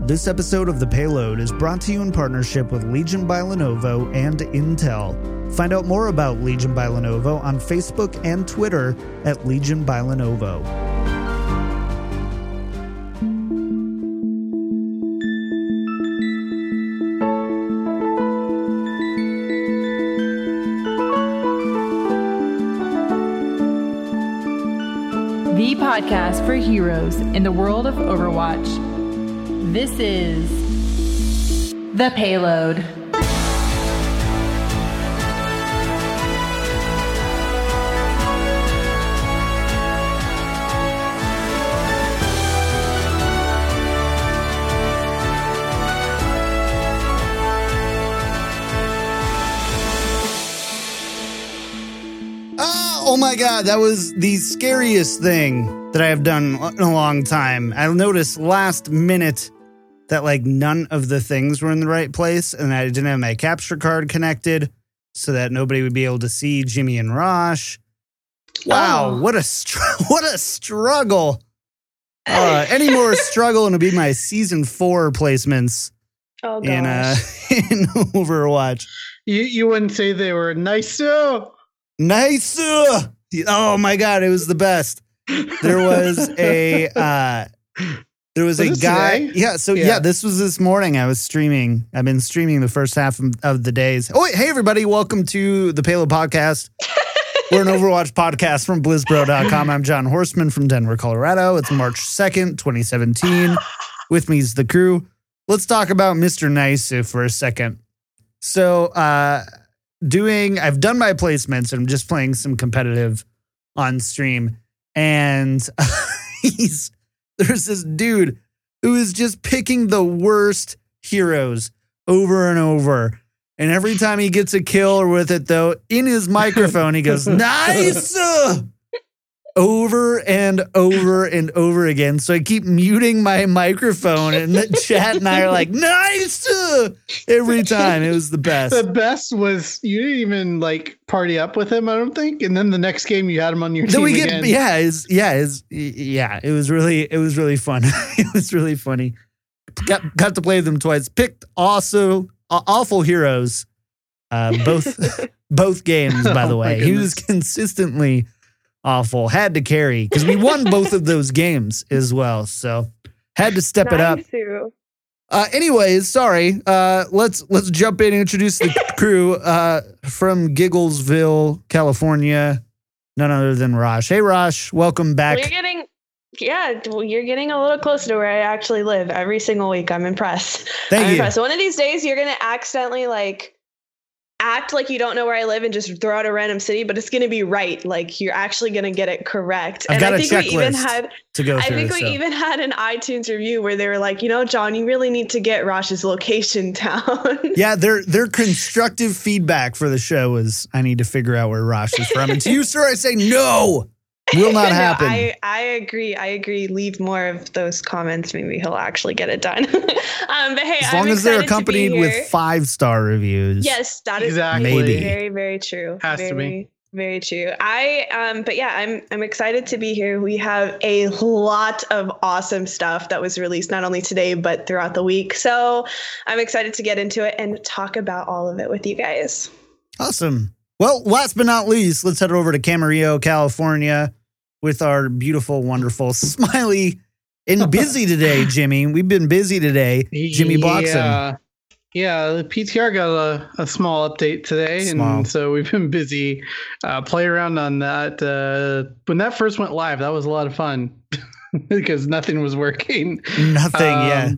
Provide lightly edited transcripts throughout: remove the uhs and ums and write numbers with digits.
This episode of The Payload is brought to you in partnership with Legion by Lenovo and Intel. Find out more about Legion by Lenovo on Facebook and Twitter at Legion by Lenovo. The podcast for heroes in the world of Overwatch. This is The Payload. Oh my God, that was the scariest thing that I have done in a long time. I noticed last minute that none of the things were in the right place, and I didn't have my capture card connected so that nobody would be able to see Jimmy and Rosh. Wow, what a struggle. Any more struggle and it'll be my season 4 placements in Overwatch. You wouldn't say they were nicer. Nicer. Oh my God, it was the best. There was a guy. Today? Yeah, this was this morning. I was streaming. I've been streaming the first half of the days. Oh, hey everybody, welcome to the Payload Podcast. We're an Overwatch podcast from blizzbro.com. I'm John Horseman from Denver, Colorado. It's March 2nd, 2017. With me is the crew. Let's talk about Mr. Nice for a second. So, I've done my placements and I'm just playing some competitive on stream. And there's this dude who is just picking the worst heroes over and over. And every time he gets a kill with it, though, in his microphone, he goes, nice! Over and over and over again. So I keep muting my microphone, and the chat and I are like, nice! Every time. It was the best. The best was you didn't even party up with him, I don't think. And then the next game you had him on your team again. It was really fun. It was really funny. Got to play them twice. Picked also awful heroes. Both games, by the way. He was consistently awful. Had to carry because we won both of those games as well. So had to step it up. Anyways, sorry. Let's jump in and introduce the crew from Gigglesville, California. None other than Rosh. Hey, Rosh, welcome back. You're getting a little closer to where I actually live every single week. I'm impressed. Thank you. Impressed. So one of these days you're gonna accidentally act like you don't know where I live and just throw out a random city, but it's gonna be right. You're actually gonna get it correct. I've got a checklist to go through. I think we even had an iTunes review where they were like, John, you really need to get Rosh's location down. Yeah, their constructive feedback for the show was I need to figure out where Rosh is from. And to you, sir, I say no. Will not happen. I agree. Leave more of those comments. Maybe he'll actually get it done. But hey, as long as they're accompanied with 5-star reviews. Yes, that is maybe very, very true. Has to be. Very true. I'm excited to be here. We have a lot of awesome stuff that was released not only today but throughout the week. So I'm excited to get into it and talk about all of it with you guys. Awesome. Well, last but not least, let's head over to Camarillo, California with our beautiful, wonderful, smiley, and busy today, Jimmy. We've been busy today. Jimmy Bloxham. Yeah, the PTR got a small update today, and so we've been busy playing around on that. When that first went live, that was a lot of fun because nothing was working. Yeah.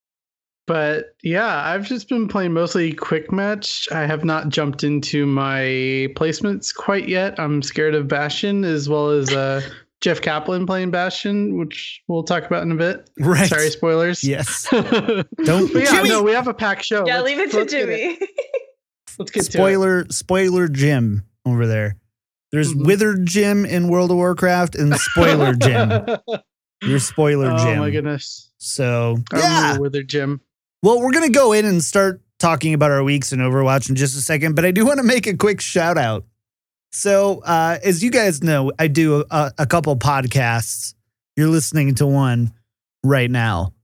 But yeah, I've just been playing mostly quick match. I have not jumped into my placements quite yet. I'm scared of Bastion as well as Jeff Kaplan playing Bastion, which we'll talk about in a bit. Right. Sorry, spoilers. Yes. Don't. No, we have a packed show. Yeah, leave it to Jimmy. Let's get Spoiler Jim over there. There's Withered Jim in World of Warcraft and Spoiler Jim. You're Spoiler Jim. Oh my goodness. So yeah, Withered Jim. Well, we're going to go in and start talking about our weeks in Overwatch in just a second, but I do want to make a quick shout out. So, as you guys know, I do a couple podcasts. You're listening to one right now.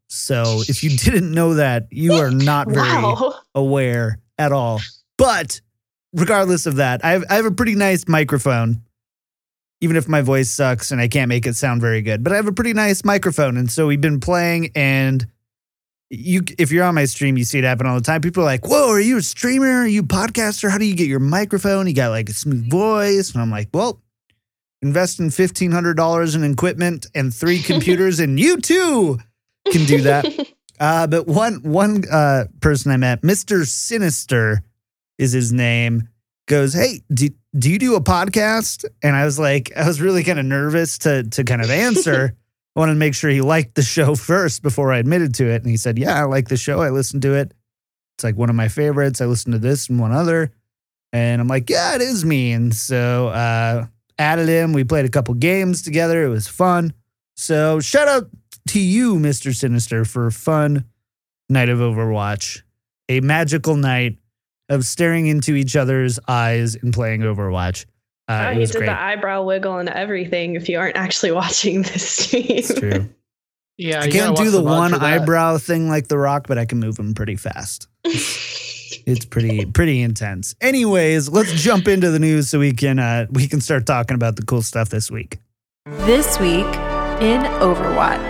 So if you didn't know that, you are not very aware at all. But regardless of that, I have a pretty nice microphone, even if my voice sucks and I can't make it sound very good. But I have a pretty nice microphone. And so we've been playing, and if you're on my stream, you see it happen all the time. People are like, whoa, are you a streamer? Are you a podcaster? How do you get your microphone? You got like a smooth voice. And I'm like, well, invest in $1,500 in equipment and 3 computers, and you too can do that. But one person I met, Mr. Sinister is his name, goes, hey, do you do a podcast? And I was really kind of nervous to kind of answer. I wanted to make sure he liked the show first before I admitted to it. And he said, yeah, I like the show. I listened to it. It's like one of my favorites. I listened to this and one other. And I'm like, yeah, it is me. And so added him. We played a couple games together. It was fun. So shout out to you, Mr. Sinister, for a fun night of Overwatch. A magical night of staring into each other's eyes and playing Overwatch. He did the eyebrow wiggle and everything if you aren't actually watching this stream. It's true. Yeah, I can't do the one eyebrow thing like The Rock, but I can move them pretty fast. It's pretty intense. Anyways, let's jump into the news so we can start talking about the cool stuff this week. This week in Overwatch.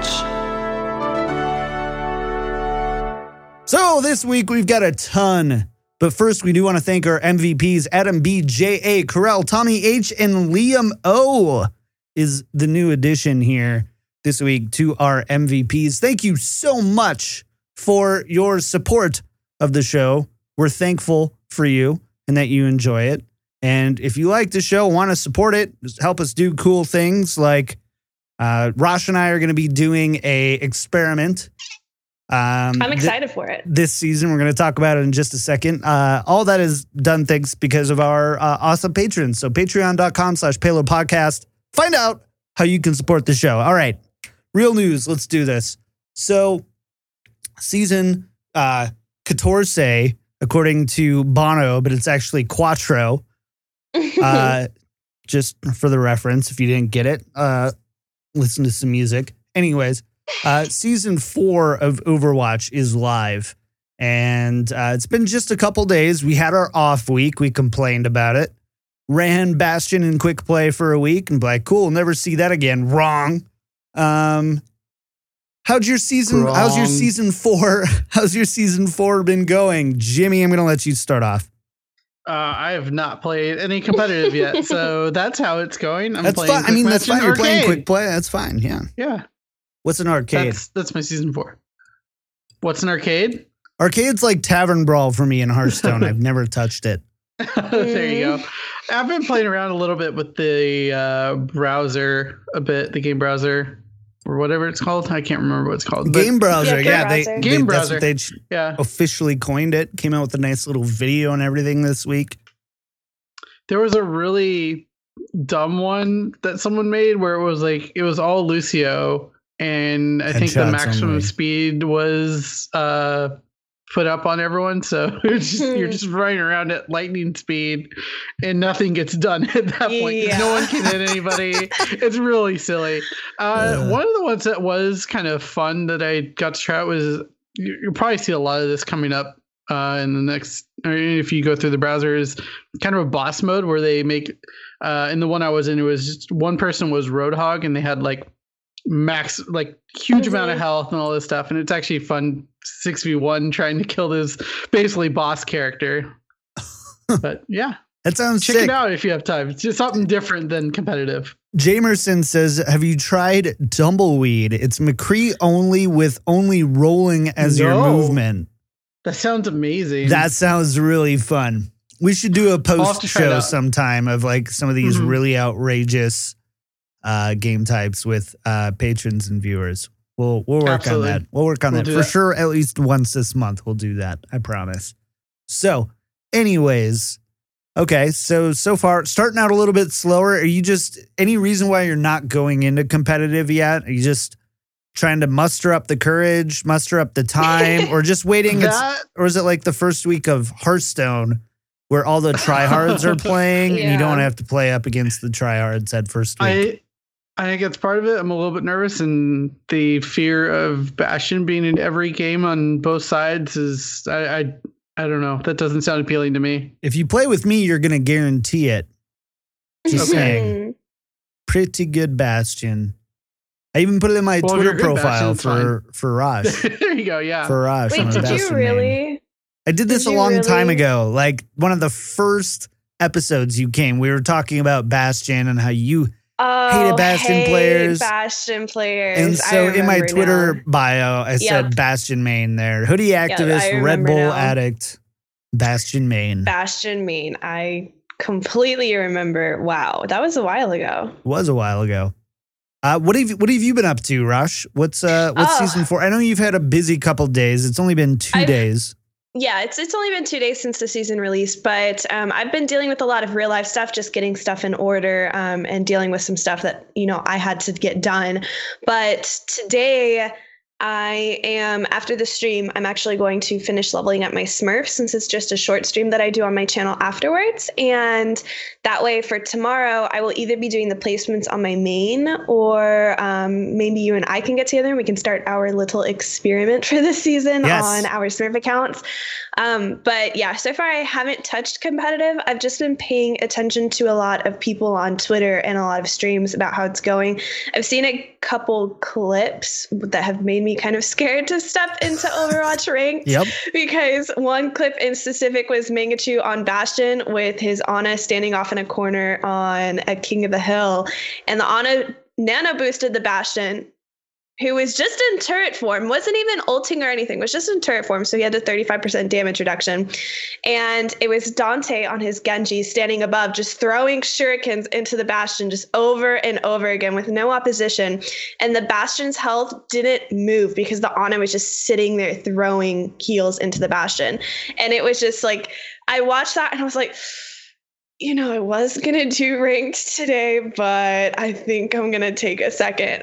So this week we've got a ton. But first, we do want to thank our MVPs, Adam B, J.A., Corel, Tommy H, and Liam O is the new addition here this week to our MVPs. Thank you so much for your support of the show. We're thankful for you and that you enjoy it. And if you like the show, want to support it, help us do cool things like Rosh and I are going to be doing a experiment. I'm excited for it. This season, we're going to talk about it in just a second. All that is done thanks because of our awesome patrons. So patreon.com/Payload Podcast. Find out how you can support the show. All right. Real news. Let's do this. So season 14, according to Bono, but it's actually Quattro. Just for the reference, if you didn't get it, listen to some music. Anyways. Season 4 of Overwatch is live, and it's been just a couple days. We had our off week. We complained about it. Ran Bastion in quick play for a week and be like, cool, never see that again. Wrong. How's your season 4 been going? Jimmy, I'm going to let you start off. I have not played any competitive yet, so that's how it's going. That's fine. I mean, that's fine. You're playing quick play. That's fine. Yeah. Yeah. What's an arcade? That's my season 4. What's an arcade? Arcade's like Tavern Brawl for me in Hearthstone. I've never touched it. There you go. I've been playing around a little bit with the browser a bit, the game browser or whatever it's called. I can't remember what it's called. Game browser. Game browser. That's what they officially coined it. Came out with a nice little video and everything this week. There was a really dumb one that someone made where it was all Lucio. And I think the maximum speed was put up on everyone. So you're just running around at lightning speed and nothing gets done at that point. Yeah. No one can hit anybody. It's really silly. One of the ones that was kind of fun that I got to try out was, you'll probably see a lot of this coming up in the next, if you go through the browser, is kind of a boss mode where they make, in the one I was in, it was just one person was Roadhog and they had max huge amount of health and all this stuff, and it's actually fun 6v1 trying to kill this basically boss character. But yeah, that sounds check sick. It out if you have time. It's just something different than competitive. Jamerson says, have you tried Tumbleweed? It's McCree only with only rolling as your movement. That sounds amazing. That sounds really fun. We should do a post show sometime of some of these really outrageous game types with patrons and viewers. We'll work on that. We'll work on that for sure. At least once this month, we'll do that. I promise. So anyways, okay. So far starting out a little bit slower. Are you just, any reason why you're not going into competitive yet? Are you just trying to muster up the courage, muster up the time, or just waiting? Or is it like the first week of Hearthstone where all the tryhards are playing and you don't have to play up against the tryhards at first week? I think it's part of it. I'm a little bit nervous, and the fear of Bastion being in every game on both sides is, I don't know. That doesn't sound appealing to me. If you play with me, you're going to guarantee it. Just saying. Pretty good Bastion. I even put it in my Twitter profile for Raj. There you go, yeah. For Raj. Wait, did you really? I did this a long time ago. Like one of the first episodes you came, we were talking about Bastion and how you hated Bastion players. Bastion players. And so in my Twitter bio, I said Bastion main there. Hoodie activist, Red Bull addict, Bastion main. Bastion main. I completely remember. Wow, that was a while ago. It was a while ago. What have you been up to, Rush? What's season 4? I know you've had a busy couple days. It's only been 2 days. Yeah, it's only been 2 days since the season released, but I've been dealing with a lot of real life stuff, just getting stuff in order and dealing with some stuff that, I had to get done. But today I am, after the stream, I'm actually going to finish leveling up my Smurf since it's just a short stream that I do on my channel afterwards. And that way for tomorrow, I will either be doing the placements on my main or maybe you and I can get together and we can start our little experiment for this season on our Smurf accounts. But yeah, so far I haven't touched competitive. I've just been paying attention to a lot of people on Twitter and a lot of streams about how it's going. I've seen a couple clips that have made me kind of scared to step into Overwatch ranked. Because one clip in specific was Mangachu on Bastion with his Ana standing off in a corner on a King of the Hill, and the Ana nano boosted the Bastion, who was just in turret form, wasn't even ulting or anything, was just in turret form, so he had a 35% damage reduction. And it was Dante on his Genji standing above, just throwing shurikens into the Bastion just over and over again with no opposition. And the Bastion's health didn't move because the Ana was just sitting there throwing heals into the Bastion. And it was just like, I watched that and I was like, I was going to do ranked today, but I think I'm going to take a second.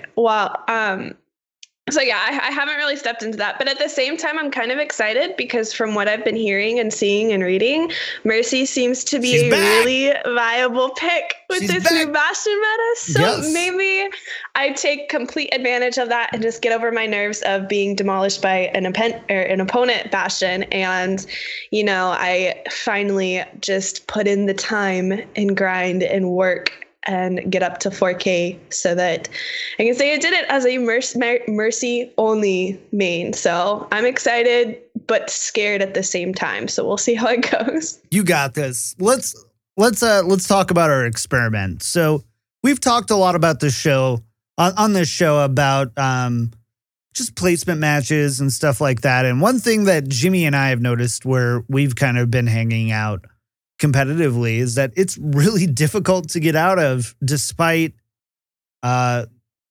So yeah, I haven't really stepped into that, but at the same time, I'm kind of excited because from what I've been hearing and seeing and reading, Mercy seems to be really viable pick with this new Bastion meta. So maybe I take complete advantage of that and just get over my nerves of being demolished by an opponent Bastion. And, I finally just put in the time and grind and work and get up to 4K so that I can say I did it as a Mercy only main. So I'm excited, but scared at the same time. So we'll see how it goes. You got this. Let's talk about our experiment. So we've talked a lot about this show on this show about just placement matches and stuff like that. And one thing that Jimmy and I have noticed where we've kind of been hanging out competitively is that it's really difficult to get out of, despite I've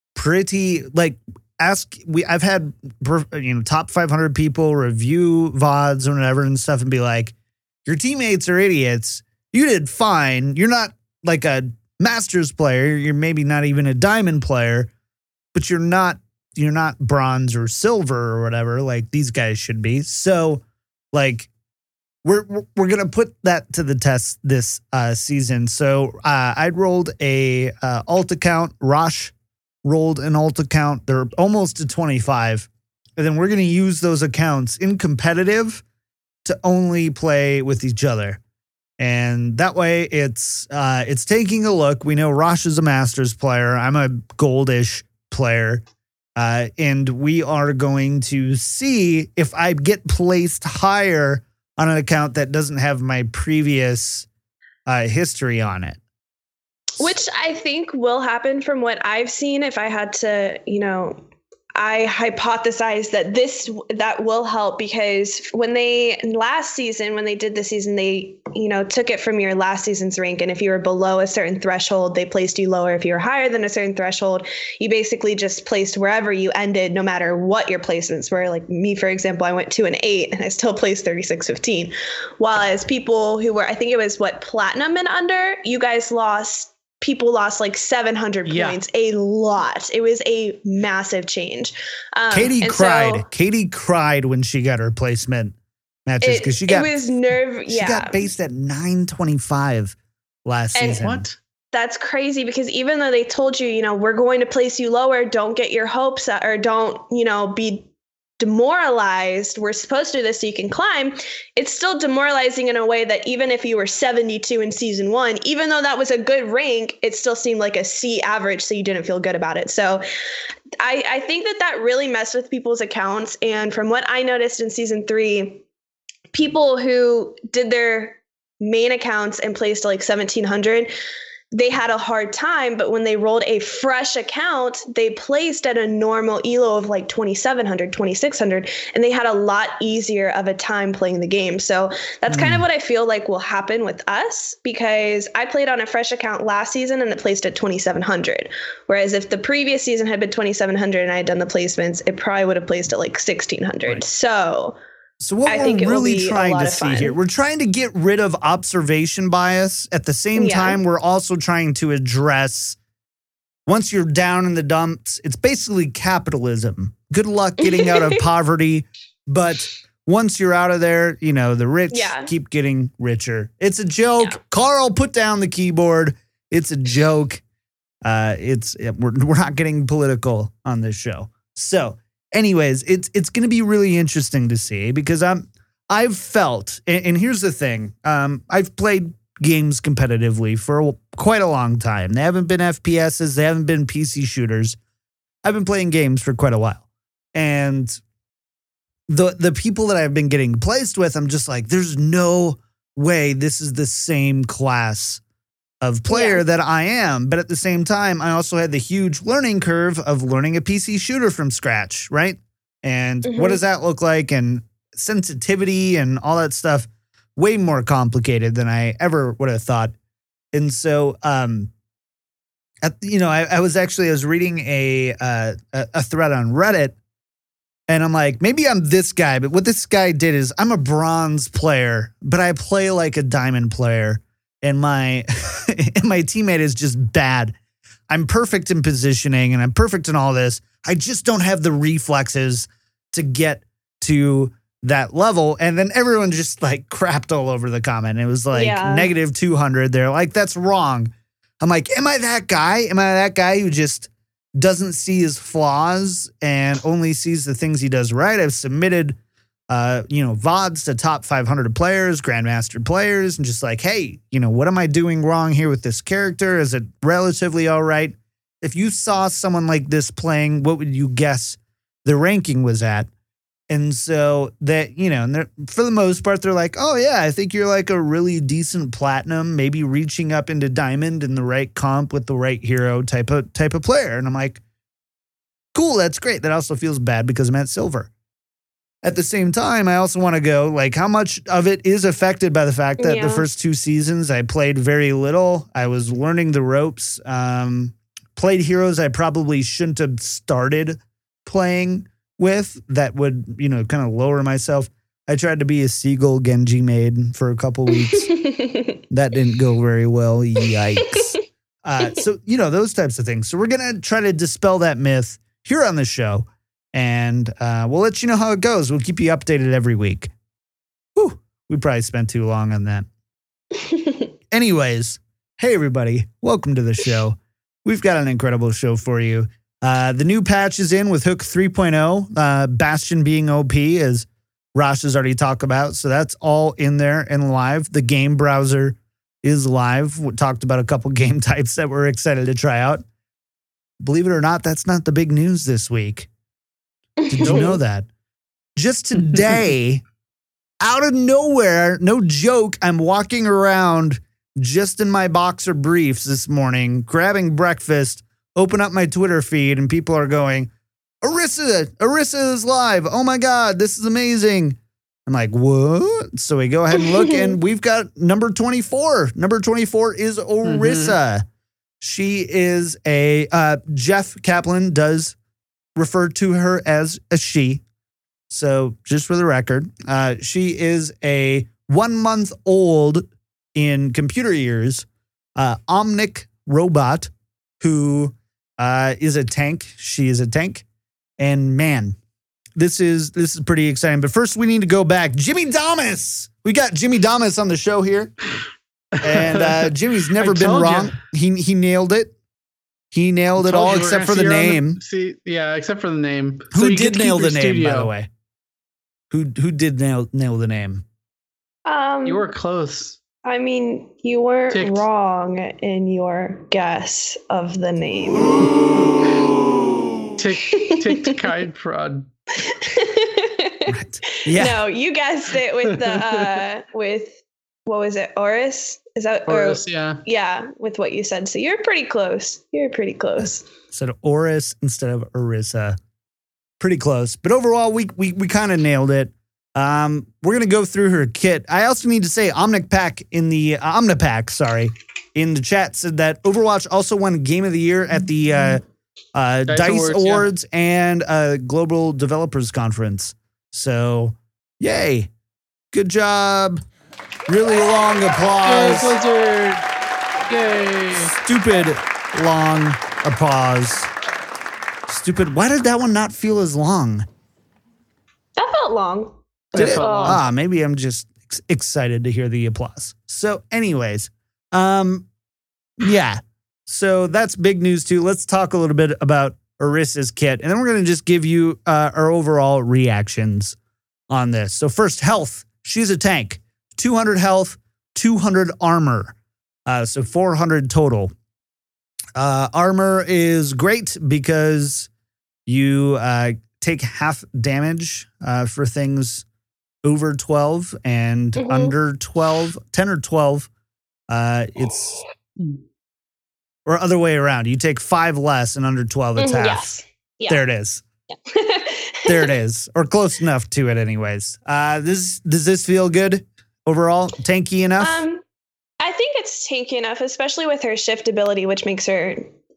had top 500 people review VODs or whatever and stuff and be like, your teammates are idiots, you did fine, you're not like a Masters player, you're maybe not even a Diamond player, but you're not bronze or silver or whatever like these guys should be. So like We're going to put that to the test this season. So I rolled a alt account. Rosh rolled an alt account. They're almost to 25. And then we're going to use those accounts in competitive to only play with each other. And that way it's taking a look. We know Rosh is a Masters player. I'm a goldish player. And we are going to see if I get placed higher on an account that doesn't have my previous history on it. Which I think will happen from what I've seen. If I had to, I hypothesize that that will help because when they did the season, they, took it from your last season's rank. And if you were below a certain threshold, they placed you lower. If you were higher than a certain threshold, you basically just placed wherever you ended, no matter what your placements were. Like me, for example, I went 2 and 8 and I still placed 36-15. While as people who were, I think it was platinum and under, you guys people lost like 700 points, a lot. It was a massive change. Katie cried when she got her placement matches because she got based at 925 last season. What? that's crazy because even though they told you, we're going to place you lower, don't get your hopes up or don't, be demoralized. We're supposed to do this so you can climb. It's still demoralizing in a way that even if you were 72 in season 1, even though that was a good rank, it still seemed like a C average. So you didn't feel good about it. So I think that really messed with people's accounts. And from what I noticed in season 3, people who did their main accounts and placed like 1700, they had a hard time, but when they rolled a fresh account, they placed at a normal elo of like 2700, 2600, and they had a lot easier of a time playing the game. So that's kind of what I feel like will happen with us, because I played on a fresh account last season and it placed at 2700. Whereas if the previous season had been 2700 and I had done the placements, it probably would have placed at like 1600. Right. So what we're really trying to see here, we're trying to get rid of observation bias. At the same time, we're also trying to address, once you're down in the dumps, it's basically capitalism. Good luck getting out of poverty. But once you're out of there, the rich keep getting richer. It's a joke. Yeah. Carl, put down the keyboard. It's a joke. We're not getting political on this show. So anyways, it's going to be really interesting to see, because I've felt, and here's the thing, I've played games competitively for quite a long time. They haven't been FPSs, they haven't been PC shooters. I've been playing games for quite a while, and the people that I've been getting placed with, I'm just like, there's no way this is the same class of player that I am. But at the same time, I also had the huge learning curve of learning a PC shooter from scratch, right? And what does that look like? And sensitivity and all that stuff, way more complicated than I ever would have thought. And so, I was reading a thread on Reddit, and I'm like, maybe I'm this guy, but what this guy did is, I'm a bronze player, but I play like a diamond player. And my teammate is just bad. I'm perfect in positioning and I'm perfect in all this. I just don't have the reflexes to get to that level. And then everyone just like crapped all over the comment. It was like negative 200. They're like, that's wrong. I'm like, am I that guy? Am I that guy who just doesn't see his flaws and only sees the things he does right? I've submitted VODs to top 500 players, grandmaster players, and just like, hey, what am I doing wrong here with this character? Is it relatively all right? If you saw someone like this playing, what would you guess the ranking was at? And so that, and for the most part, they're like, oh yeah, I think you're like a really decent platinum, maybe reaching up into diamond in the right comp with the right hero type of player. And I'm like, cool, that's great. That also feels bad because I'm at silver. At the same time, I also want to go, like, how much of it is affected by the fact that the first 2 seasons I played very little. I was learning the ropes. Played heroes I probably shouldn't have started playing with. That would, kind of lower myself. I tried to be a Seagull Genji maid for a couple weeks. That didn't go very well. Yikes. So, those types of things. So we're going to try to dispel that myth here on the show. And we'll let you know how it goes. We'll keep you updated every week. Whew, we probably spent too long on that. Anyways, hey, everybody. Welcome to the show. We've got an incredible show for you. The new patch is in with Hook 3.0. Bastion being OP, as Rosh has already talked about. So that's all in there and live. The game browser is live. We talked about a couple game types that we're excited to try out. Believe it or not, that's not the big news this week. Did you know that? Just today, out of nowhere, no joke, I'm walking around just in my boxer briefs this morning, grabbing breakfast, open up my Twitter feed, and people are going, Orisa is live. Oh my God, this is amazing. I'm like, what? So we go ahead and look, and we've got number 24. Number 24 is Orisa. She is Jeff Kaplan does refer to her as a she. So just for the record, she is a 1 month old in computer years, Omnic robot who is a tank. She is a tank. And man, this is pretty exciting. But first we need to go back. Jimmy Damas. We got Jimmy Damas on the show here. And Jimmy's never been wrong. He nailed it. He nailed it all except for the name. Except for the name. Who did nail the name, by the way? Who did nail the name? You were close. I mean, you weren't wrong in your guess of the name. Ticked Kite Prod. Right. Yeah. No, you guessed it with the with what was it? Oris? Is that Oris? Yeah. Yeah, with what you said. So you're pretty close. Said Oris instead of Orisa. Pretty close. But overall, we kind of nailed it. We're gonna go through her kit. I also need to say Omnipack in the in the chat said that Overwatch also won Game of the Year at the DICE Awards and Global Developers Conference. So, yay. Good job. Really long applause. Yay, Blizzard. Yay. Stupid long applause. Stupid. Why did that one not feel as long? That felt long. Did it? Maybe I'm just excited to hear the applause. So anyways, yeah. So that's big news too. Let's talk a little bit about Orisa's kit, and then we're going to just give you our overall reactions on this. So first, health. She's a tank. 200 health, 200 armor. So 400 total. Armor is great because you take half damage for things over 12 and under 12, 10 or 12. It's or other way around. You take 5 less and under 12, it's half. Yes. Yeah. There it is. Yeah. There it is. Or close enough to it anyways. Does this feel good overall? Tanky enough? I think it's tanky enough, especially with her shift ability, which makes her,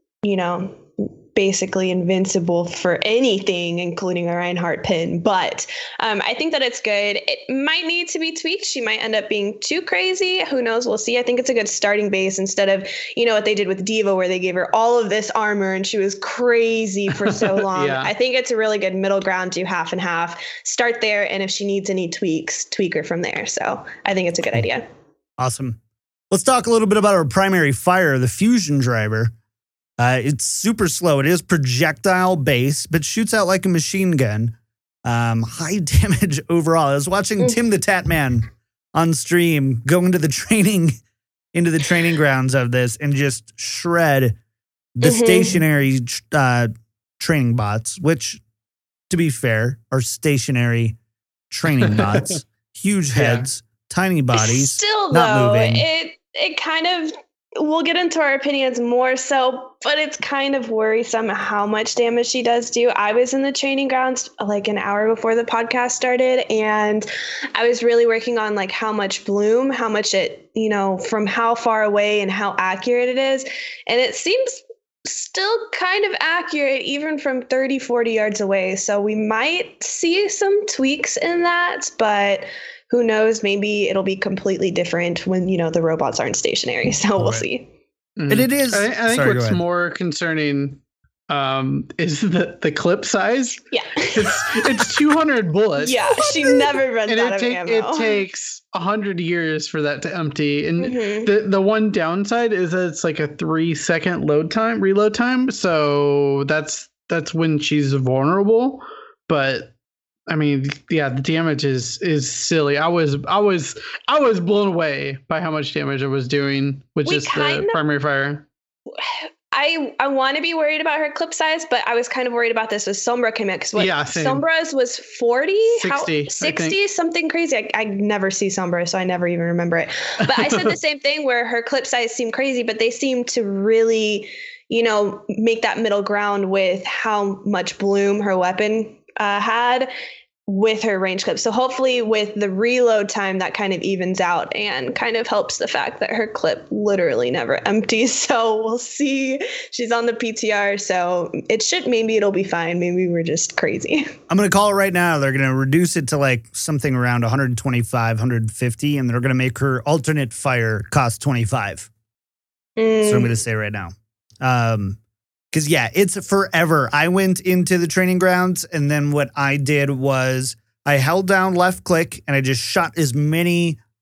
basically invincible for anything, including a Reinhardt pin. But I think that it's good. It might need to be tweaked. She might end up being too crazy. Who knows? We'll see. I think it's a good starting base instead of, what they did with D.Va, where they gave her all of this armor and she was crazy for so long. Yeah. I think it's a really good middle ground, do half and half. Start there, and if she needs any tweaks, tweak her from there. So I think it's a good idea. Awesome. Let's talk a little bit about our primary fire, the fusion driver. It's super slow. It is projectile based, but shoots out like a machine gun. High damage overall. I was watching Tim the Tatman on stream go into the training grounds of this and just shred the stationary training bots, which, to be fair, are stationary training bots. Huge heads, tiny bodies. Still, not though, moving. it kind of. We'll get into our opinions more so, but it's kind of worrisome how much damage she does do. I was in the training grounds like an hour before the podcast started, and I was really working on like how much bloom, how much it, from how far away and how accurate it is. And it seems still kind of accurate even from 30, 40 yards away. So we might see some tweaks in that, but who knows? Maybe it'll be completely different when, the robots aren't stationary. So we'll see. And it is. I think what's more concerning is the clip size. Yeah. It's 200 bullets. Yeah, she never runs and out of ammo. It takes 100 years for that to empty. And the one downside is that it's like a 3-second reload time. So that's when she's vulnerable. But I mean, yeah, the damage is silly. I was blown away by how much damage it was doing with just the primary fire. I want to be worried about her clip size, but I was kind of worried about this with Sombra came in because Sombra's was 40, 60, something crazy. I never see Sombra, so I never even remember it. But I said the same thing where her clip size seemed crazy, but they seemed to really, make that middle ground with how much bloom her weapon had with her range clip. So hopefully with the reload time, that kind of evens out and kind of helps the fact that her clip literally never empties. So we'll see. She's on the PTR. So maybe it'll be fine. Maybe we're just crazy. I'm going to call it right now. They're going to reduce it to like something around 125, 150, and they're going to make her alternate fire cost 25. So I'm going to say right now. Because, yeah, it's forever. I went into the training grounds, and then what I did was I held down left click, and I just shot as many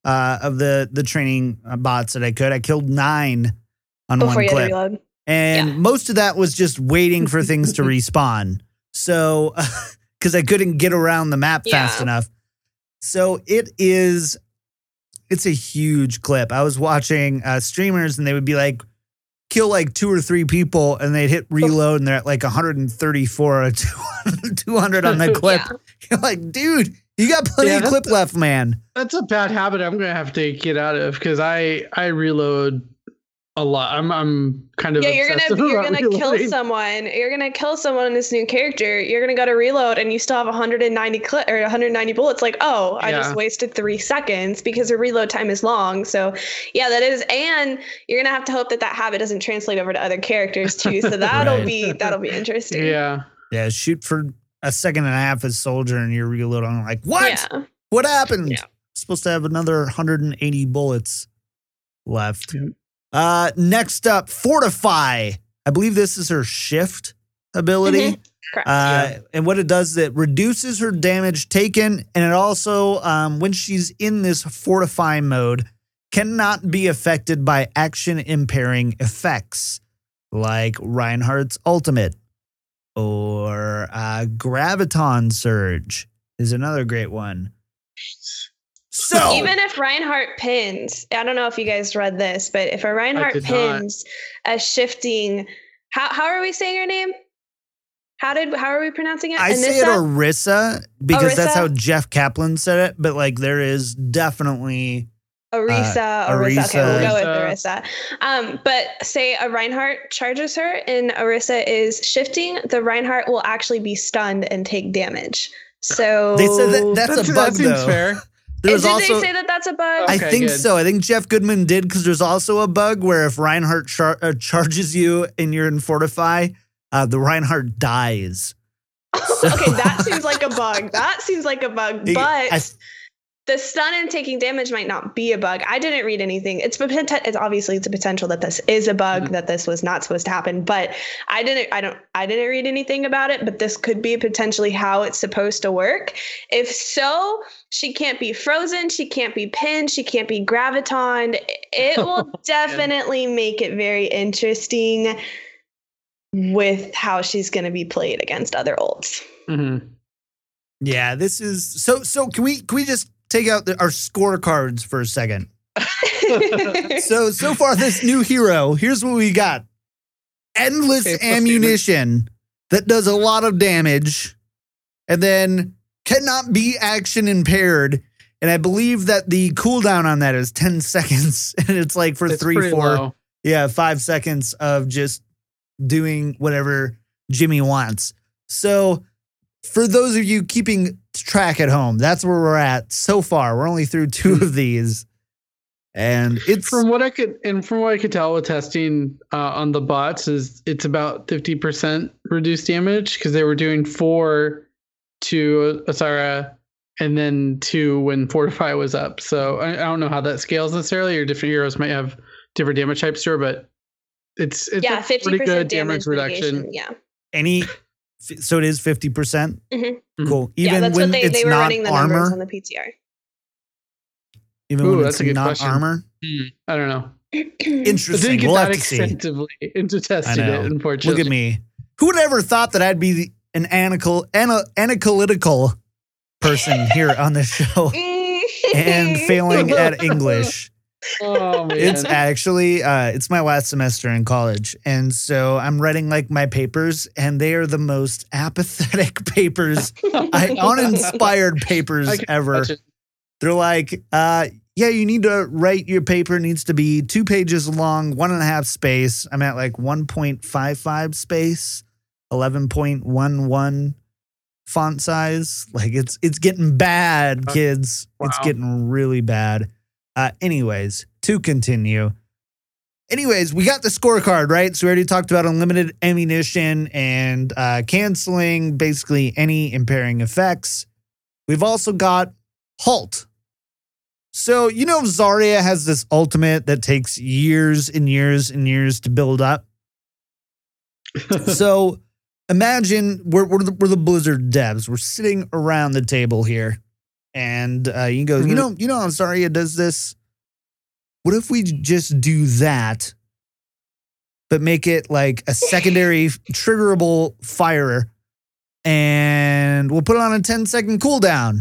of the training bots that I could. I killed 9 on Before one you had to clip. reload. And most of that was just waiting for things to respawn. So, because I couldn't get around the map fast enough. So it's a huge clip. I was watching streamers and they would be like, kill like 2 or 3 people and they'd hit reload and they're at like 134 or 200 on the clip. Yeah. You're like, dude, you got plenty of clip left, man. That's a bad habit I'm going to have to get out of because I reload a lot. I'm kind of you're gonna reloading. kill someone. You're gonna kill someone in this new character. You're gonna go to reload, and you still have 190 bullets. Like, I just wasted 3 seconds because the reload time is long. So, yeah, that is, and you're gonna have to hope that habit doesn't translate over to other characters too. So that'll be interesting. Yeah. Shoot for a second and a half as soldier, and you're reloading. I'm like, what? Yeah. What happened? Yeah. Supposed to have another 180 bullets left. Yeah. Next up, Fortify. I believe this is her shift ability. Correct. And what it does is it reduces her damage taken. And it also, when she's in this Fortify mode, cannot be affected by action impairing effects like Reinhardt's ultimate or Graviton Surge is another great one. So even if Reinhardt pins, I don't know if you guys read this, but if a Reinhardt pins a shifting, how are we saying her name? How are we pronouncing it? I say it Orisa because that's how Jeff Kaplan said it, but like there is definitely Orisa. Okay, we'll go with Orisa. But say a Reinhardt charges her and Orisa is shifting, the Reinhardt will actually be stunned and take damage. So they said that's a bug, that seems though. Fair. Did they say that's a bug? I think so. I think Jeff Goodman did because there's also a bug where if Reinhardt charges you and you're in Fortify, the Reinhardt dies. So. Okay, that seems like a bug. But the stun and taking damage might not be a bug. I didn't read anything. It's obviously it's a potential that this is a bug, that this was not supposed to happen. But I didn't read anything about it. But this could be potentially how it's supposed to work. If so, she can't be frozen. She can't be pinned. She can't be gravitoned. It will definitely make it very interesting with how she's going to be played against other ults. Mm-hmm. Yeah, this is so. Can we just take out our scorecards for a second? so far, this new hero, here's what we got. Endless ammunition that does a lot of damage and then cannot be action impaired. And I believe that the cooldown on that is 10 seconds. And it's like for 5 seconds of just doing whatever Jimmy wants. So for those of you keeping track at home, that's where we're at so far. We're only through 2 of these. And it's from what I could tell with testing on the bots is it's about 50% reduced damage because they were doing 4 to Asara and then 2 when Fortify was up. So I don't know how that scales necessarily, or different heroes might have different damage types to her, but it's a pretty good damage reduction. Yeah. So it is 50%. Mm-hmm. Cool. Even that's when what it's they were not running the armor numbers on the PTR. Even when it's not question. Armor? I don't know. Interesting. We'll have to see. Extensively into testing it, unfortunately. Look at me. Who would ever thought that I'd be an analytical person here on the show and failing at English? Oh, man. It's actually it's my last semester in college, and so I'm writing like my papers, and they are the most apathetic papers, uninspired papers ever. They're like, you need to write your paper. It needs to be 2 pages long, 1.5 space. I'm at like 1.55 space, 11.11 font size. Like it's getting bad, kids. Wow. It's getting really bad. Anyways, to continue. Anyways, we got the scorecard, right? So we already talked about unlimited ammunition and canceling basically any impairing effects. We've also got Halt. So, Zarya has this ultimate that takes years and years and years to build up. So imagine we're the Blizzard devs. We're sitting around the table here. And he goes, you know, how Zarya does this? What if we just do that, but make it like a secondary triggerable fire, and we'll put it on a 10-second cooldown?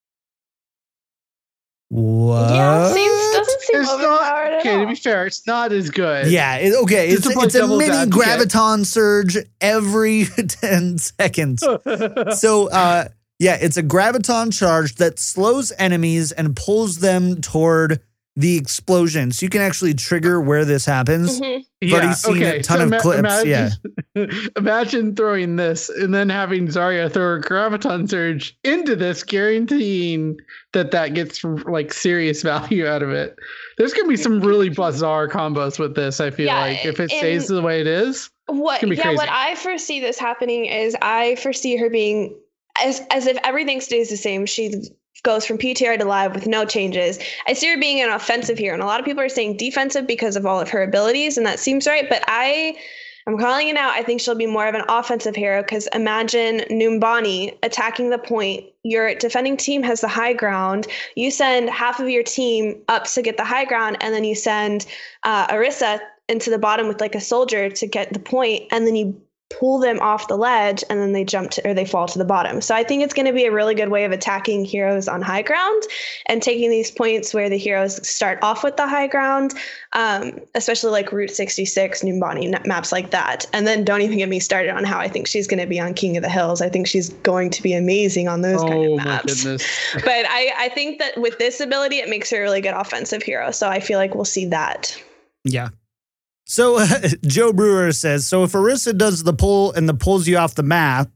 What? Yeah, doesn't seem overpowered at okay, all. to be fair, it's not as good. Yeah, it's a mini graviton surge every 10 seconds. So, yeah, it's a graviton charge that slows enemies and pulls them toward the explosion. So you can actually trigger where this happens. Mhm. I've already seen a ton of clips. Imagine throwing this and then having Zarya throw a graviton surge into this, guaranteeing that gets like serious value out of it. There's going to be some really bizarre combos with this, I feel like, if it stays the way it is. What I foresee this happening is I foresee her being as if everything stays the same. She goes from PTR to live with no changes. I see her being an offensive hero, and a lot of people are saying defensive because of all of her abilities, and that seems right. But I'm calling it out. I think she'll be more of an offensive hero, because imagine Numbani attacking the point. Your defending team has the high ground. You send half of your team up to get the high ground, and then you send Orisa into the bottom with like a soldier to get the point, and then you pull them off the ledge, and then they fall to the bottom. So I think it's going to be a really good way of attacking heroes on high ground and taking these points where the heroes start off with the high ground, especially like Route 66, Numbani, maps like that. And then don't even get me started on how I think she's going to be on King of the Hills. I think she's going to be amazing on those kind of maps. But I think that with this ability, it makes her a really good offensive hero. So I feel like we'll see that. Yeah. So Joe Brewer says, so if Orisa does the pull and pulls you off the map,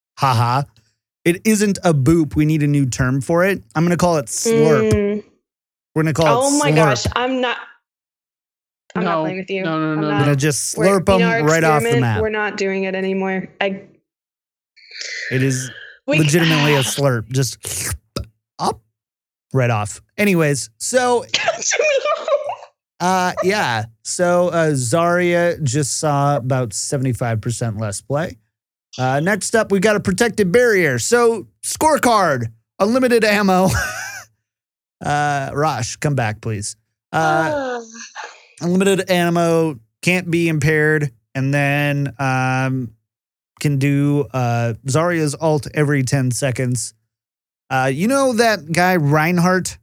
it isn't a boop. We need a new term for it. I'm going to call it slurp. We're going to call it slurp. Oh my gosh. I'm not playing with you. No. I'm going to just slurp them right off the map. We're not doing it anymore. It is legitimately a slurp. Just up, right off. Anyways, so... yeah. So Zarya just saw about 75% less play. Next up, we got a protected barrier. So scorecard, unlimited ammo. Rosh, come back, please. Unlimited ammo, can't be impaired, and then can do Zarya's ult every 10 seconds. You know that guy Reinhardt?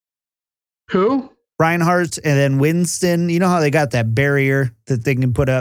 Who? Reinhardt and then Winston. You know how they got that barrier that they can put up?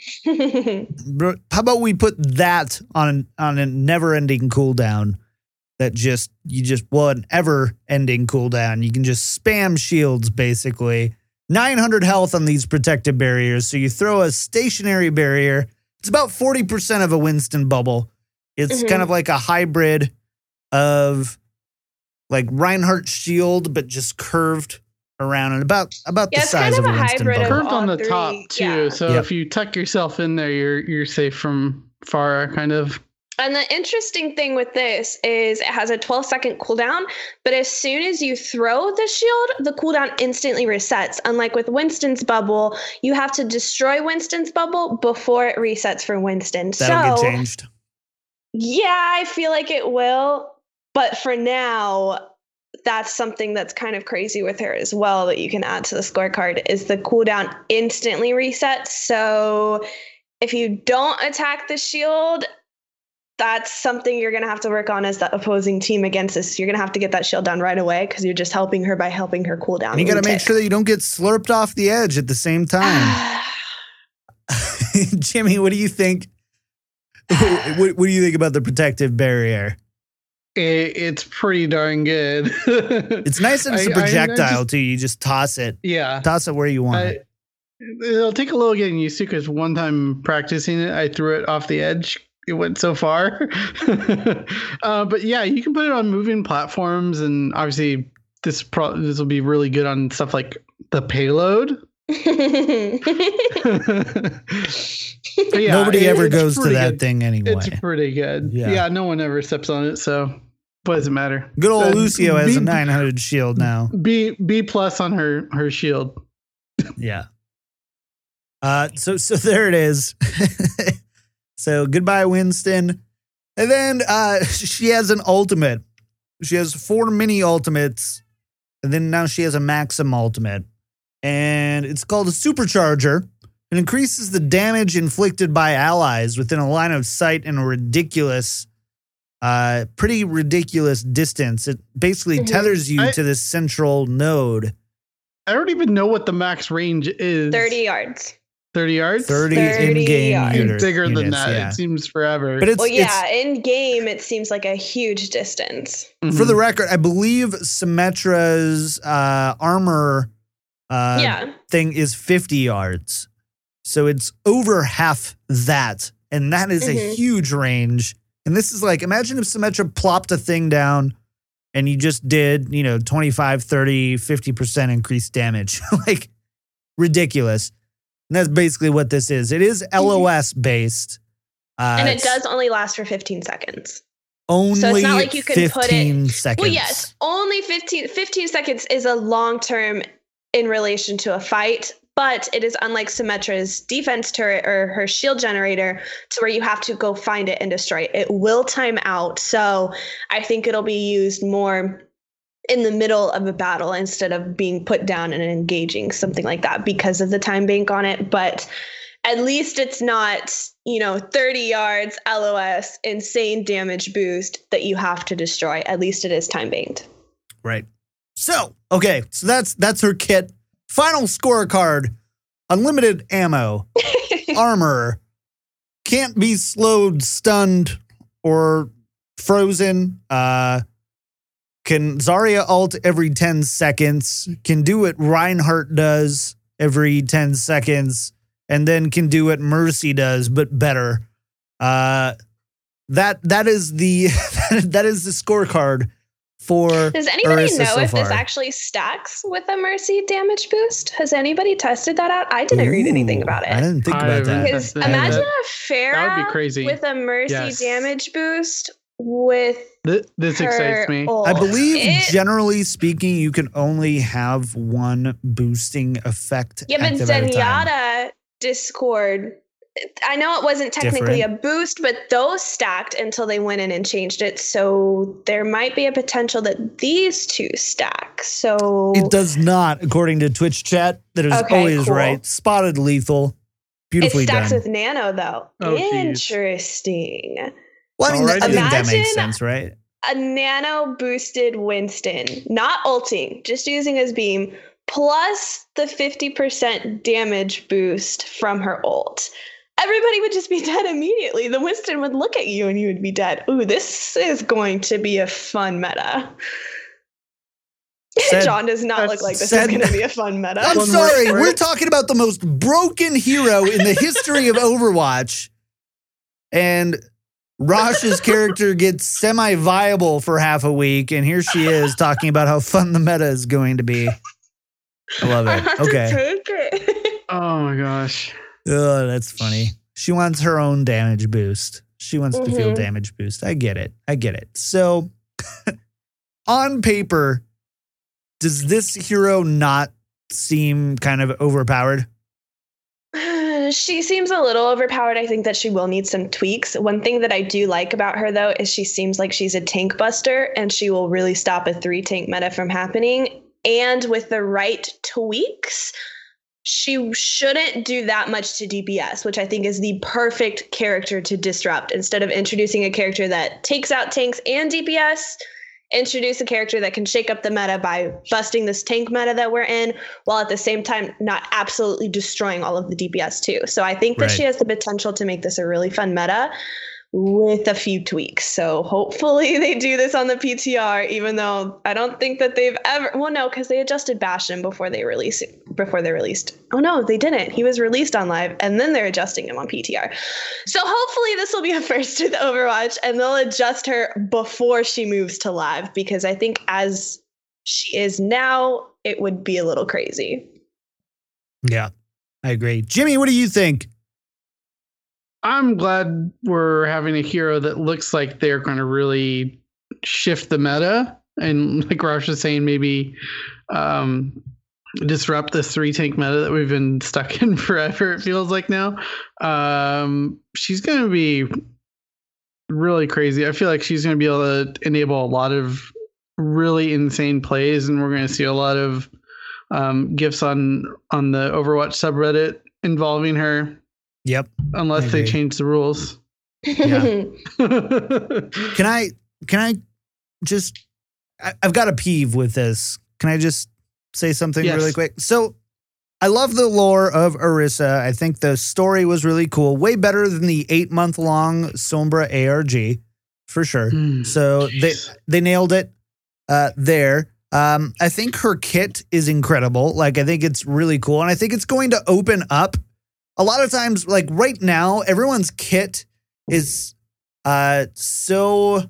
How about we put that on a never-ending cooldown? That an ever-ending cooldown. You can just spam shields, basically. 900 health on these protected barriers. So you throw a stationary barrier. It's about 40% of a Winston bubble. It's kind of like a hybrid of like Reinhardt shield, but just curved around and about the size of a Winston bubble. Curved on the top too, so if you tuck yourself in there, you're safe from far, kind of. And the interesting thing with this is it has a 12-second cooldown, but as soon as you throw the shield, the cooldown instantly resets. Unlike with Winston's bubble, you have to destroy Winston's bubble before it resets for Winston. That'll get changed. Yeah, I feel like it will, but for now, that's something that's kind of crazy with her as well that you can add to the scorecard is the cooldown instantly resets. So if you don't attack the shield, that's something you're going to have to work on as the opposing team against this. You're going to have to get that shield down right away because you're just helping her by helping her cooldown. And you got to make sure that you don't get slurped off the edge at the same time. Jimmy, what do you think? What do you think about the protective barrier? It's pretty darn good. It's nice that it's a projectile too. You just toss it. Yeah. Toss it where you want it. It'll take a little getting used to because one time practicing it, I threw it off the edge. It went so far. But yeah, you can put it on moving platforms, and obviously this will be really good on stuff like the payload. Yeah, nobody ever goes to that thing anyway. It's pretty good. Yeah, no one ever steps on it, so what does it matter? Good old Lucio has a 900 shield now. B+ on her shield. Yeah. So there it is. So goodbye, Winston. And then she has an ultimate. She has 4 mini ultimates, and then now she has a Maxim ultimate. And it's called a Supercharger. It increases the damage inflicted by allies within a line of sight in a pretty ridiculous distance. It basically tethers you to this central node. I don't even know what the max range is. 30 yards. 30 yards? 30 in-game units. Bigger than that. Yeah. It seems forever. But in game, it seems like a huge distance. For the record, I believe Symmetra's armor thing is 50 yards. So it's over half that. And that is a huge range. And this is like, imagine if Symmetra plopped a thing down and you just did, 25, 30, 50% increased damage. Like, ridiculous. And that's basically what this is. It is LOS based. And it does only last for 15 seconds. Only so it's not like you can 15 put it. seconds. Well, yes, only 15 seconds is a long term in relation to a fight. But it is unlike Symmetra's defense turret or her shield generator to where you have to go find it and destroy it. It will time out. So I think it'll be used more in the middle of a battle instead of being put down and engaging, something like that, because of the time bank on it. But at least it's not, 30 yards, LOS, insane damage boost that you have to destroy. At least it is time banked. Right. So that's her kit. Final scorecard: unlimited ammo, armor, can't be slowed, stunned, or frozen. Can Zarya ult every 10 seconds, can do what Reinhardt does every 10 seconds, and then can do what Mercy does, but better. That is the that is the scorecard. Does anybody Orisa know if far. this actually stacks with a Mercy damage boost? Has anybody tested that out? I didn't read anything about it. I didn't think about that. Because imagine a Pharah that would be crazy. with a Mercy damage boost with this excites me. Ult. I believe, generally speaking, you can only have one boosting effect. Yeah, but active at a time. Zenyatta Discord. I know it wasn't technically a boost, but those stacked until they went in and changed it. So there might be a potential that these two stack. So it does not, according to Twitch chat. That is always cool. right. Spotted lethal. Beautifully it stacks done. with Nano, though. Oh, Interesting. Well, I mean, I think that Imagine makes sense, right? A Nano boosted Winston, not ulting, just using his beam, plus the 50% damage boost from her ult. Everybody would just be dead immediately. The Winston would look at you and you would be dead. Ooh, this is going to be a fun meta. John does not look like this is going to be a fun meta. I'm sorry. We're talking about the most broken hero in the history of Overwatch. And Rosh's character gets semi-viable for half a week. And here she is talking about how fun the meta is going to be. I love it. Okay. Take it. Oh my gosh. Oh, that's funny. She wants her own damage boost. She wants to feel damage boost. I get it. So, on paper, does this hero not seem kind of overpowered? She seems a little overpowered. I think that she will need some tweaks. One thing that I do like about her, though, is she seems like she's a tank buster, and she will really stop a 3-tank meta from happening. And with the right tweaks, she shouldn't do that much to DPS, which I think is the perfect character to disrupt. Instead of introducing a character that takes out tanks and DPS, introduce a character that can shake up the meta by busting this tank meta that we're in, while at the same time not absolutely destroying all of the DPS too. So I think that she has the potential to make this a really fun meta with a few tweaks. So hopefully they do this on the PTR, even though I don't think that they've ever, well, no, because they adjusted Bastion before they released. Oh no, they didn't. He was released on live and then they're adjusting him on PTR. So hopefully this will be a first with Overwatch and they'll adjust her before she moves to live, because I think as she is now, it would be a little crazy. Yeah, I agree. Jimmy, what do you think? I'm glad we're having a hero that looks like they're going to really shift the meta. And like Rosh was saying, maybe disrupt this 3-tank meta that we've been stuck in forever, it feels like now. She's going to be really crazy. I feel like she's going to be able to enable a lot of really insane plays, and we're going to see a lot of gifs on the Overwatch subreddit involving her. Yep. Unless they change the rules. Yeah. Can I just, I've got a peeve with this. Can I just say something really quick? So I love the lore of Orisa. I think the story was really cool. Way better than the 8-month-long Sombra ARG, for sure. So they nailed it there. I think her kit is incredible. Like, I think it's really cool. And I think it's going to open up. A lot of times, like right now, everyone's kit is so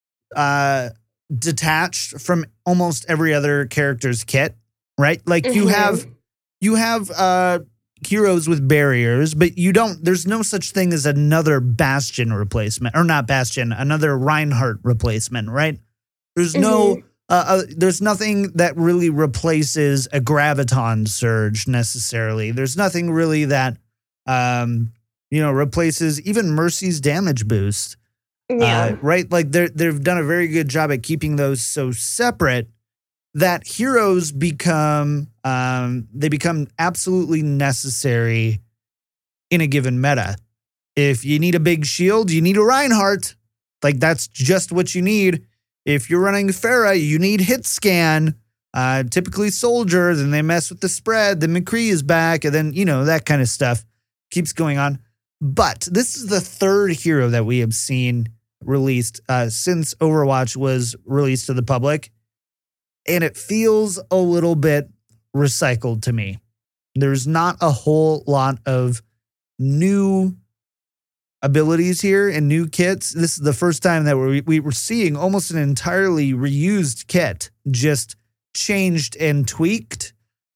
detached from almost every other character's kit, right? Like you have heroes with barriers, but there's no such thing as another Bastion replacement, or not Bastion, another Reinhardt replacement, right? There's there's nothing that really replaces a Graviton Surge necessarily. There's nothing really that replaces even Mercy's damage boost. Yeah. Right? Like they've done a very good job at keeping those so separate that heroes become absolutely necessary in a given meta. If you need a big shield, you need a Reinhardt. Like that's just what you need. If you're running Pharah, you need hit scan. Typically Soldier, then they mess with the spread, then McCree is back, and then, that kind of stuff keeps going on. But this is the third hero that we have seen released since Overwatch was released to the public. And it feels a little bit recycled to me. There's not a whole lot of new abilities here and new kits. This is the first time that we were seeing almost an entirely reused kit, just changed and tweaked,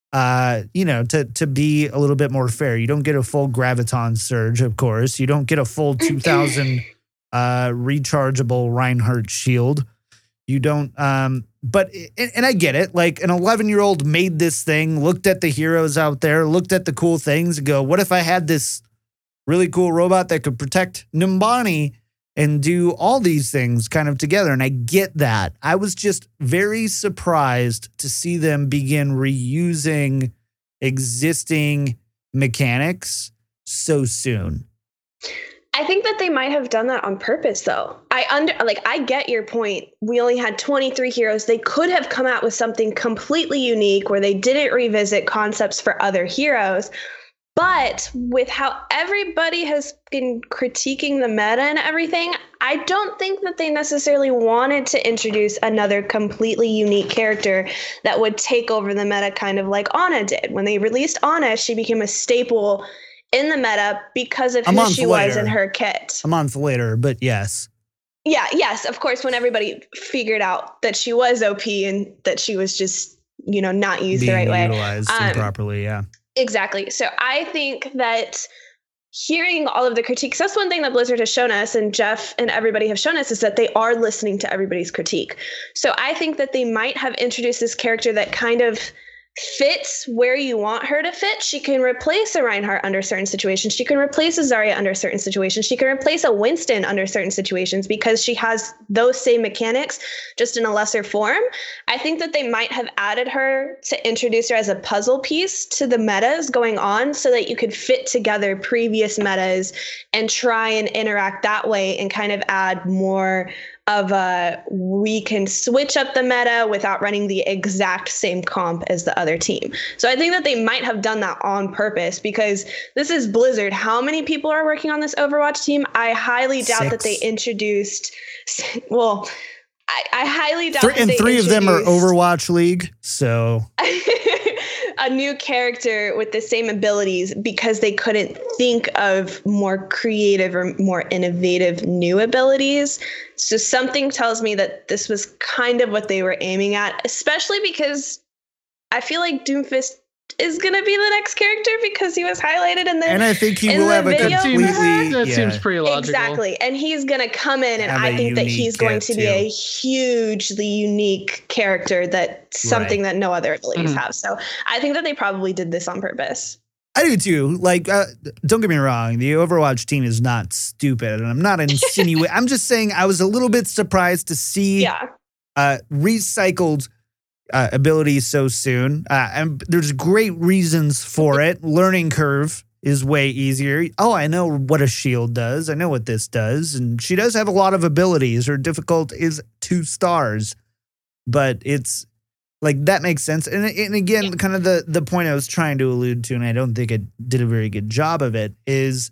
to be a little bit more fair. You don't get a full Graviton Surge, of course. You don't get a full 2000 rechargeable Reinhardt shield. You don't, but I get it. Like an 11-year-old made this thing, looked at the heroes out there, looked at the cool things and go, what if I had this really cool robot that could protect Numbani and do all these things kind of together? And I get that. I was just very surprised to see them begin reusing existing mechanics so soon. I think that they might have done that on purpose, though. I get your point. We only had 23 heroes. They could have come out with something completely unique where they didn't revisit concepts for other heroes. But with how everybody has been critiquing the meta and everything, I don't think that they necessarily wanted to introduce another completely unique character that would take over the meta, kind of like Ana did. When they released Ana, she became a staple in the meta because of who she was in her kit. A month later, but yes. Yeah, yes, of course, when everybody figured out that she was OP and that she was just, not used the right way. Utilized improperly, yeah. Exactly. So I think that hearing all of the critiques, that's one thing that Blizzard has shown us, and Jeff and everybody have shown us, is that they are listening to everybody's critique. So I think that they might have introduced this character that kind of fits where you want her to fit. She can replace a Reinhardt under certain situations. She can replace a Zarya under certain situations. She can replace a Winston under certain situations because she has those same mechanics, just in a lesser form. I think that they might have added her to introduce her as a puzzle piece to the metas going on so that you could fit together previous metas and try and interact that way and kind of add more of we can switch up the meta without running the exact same comp as the other team. So I think that they might have done that on purpose because this is Blizzard. How many people are working on this Overwatch team? I highly doubt that they introduced. Well, I highly doubt. And three of them are Overwatch League. So a new character with the same abilities because they couldn't think of more creative or more innovative new abilities. So something tells me that this was kind of what they were aiming at, especially because I feel like Doomfist is going to be the next character because he was highlighted in the And I think he will have a completely... That seems pretty logical. Exactly. And he's going to come in, and I think that he's going to be a hugely unique character, that's something that no other abilities have. So I think that they probably did this on purpose. I do too. Like, don't get me wrong. The Overwatch team is not stupid, and I'm not insinuating. I'm just saying I was a little bit surprised to see recycled abilities so soon. And there's great reasons for it. Learning curve is way easier. Oh, I know what a shield does. I know what this does. And she does have a lot of abilities. Her difficult is 2 stars. But it's like, that makes sense. And again, kind of the point I was trying to allude to, and I don't think it did a very good job of it, is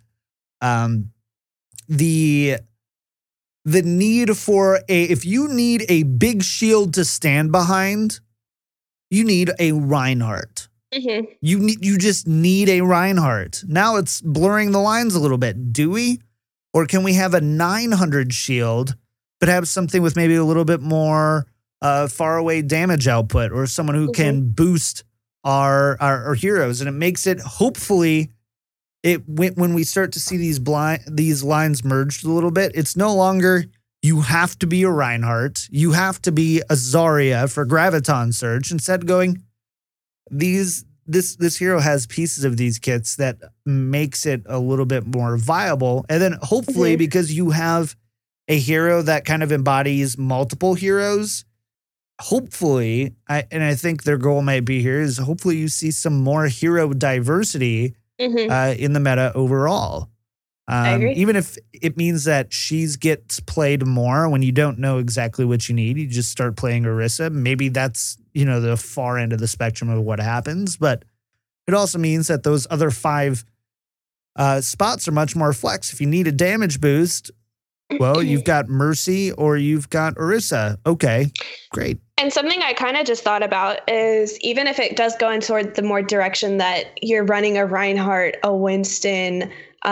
the need for if you need a big shield to stand behind, you need a Reinhardt. Mm-hmm. You just need a Reinhardt. Now it's blurring the lines a little bit. Do we? Or can we have a 900 shield, but have something with maybe a little bit more far away damage output, or someone who can boost our heroes? And it makes it, hopefully, when we start to see these lines merged a little bit, it's no longer you have to be a Reinhardt, you have to be a Zarya for Graviton Surge. Instead, going, this hero has pieces of these kits that makes it a little bit more viable. And then hopefully, because you have a hero that kind of embodies multiple heroes, hopefully, I think their goal might be here, is hopefully you see some more hero diversity in the meta overall. I agree. Even if it means that She's gets played more when you don't know exactly what you need, you just start playing Orisa. Maybe that's, the far end of the spectrum of what happens. But it also means that those other 5 spots are much more flex. If you need a damage boost, well, you've got Mercy or you've got Orisa. Okay, great. And something I kind of just thought about is, even if it does go in toward the more direction that you're running a Reinhardt, a Winston,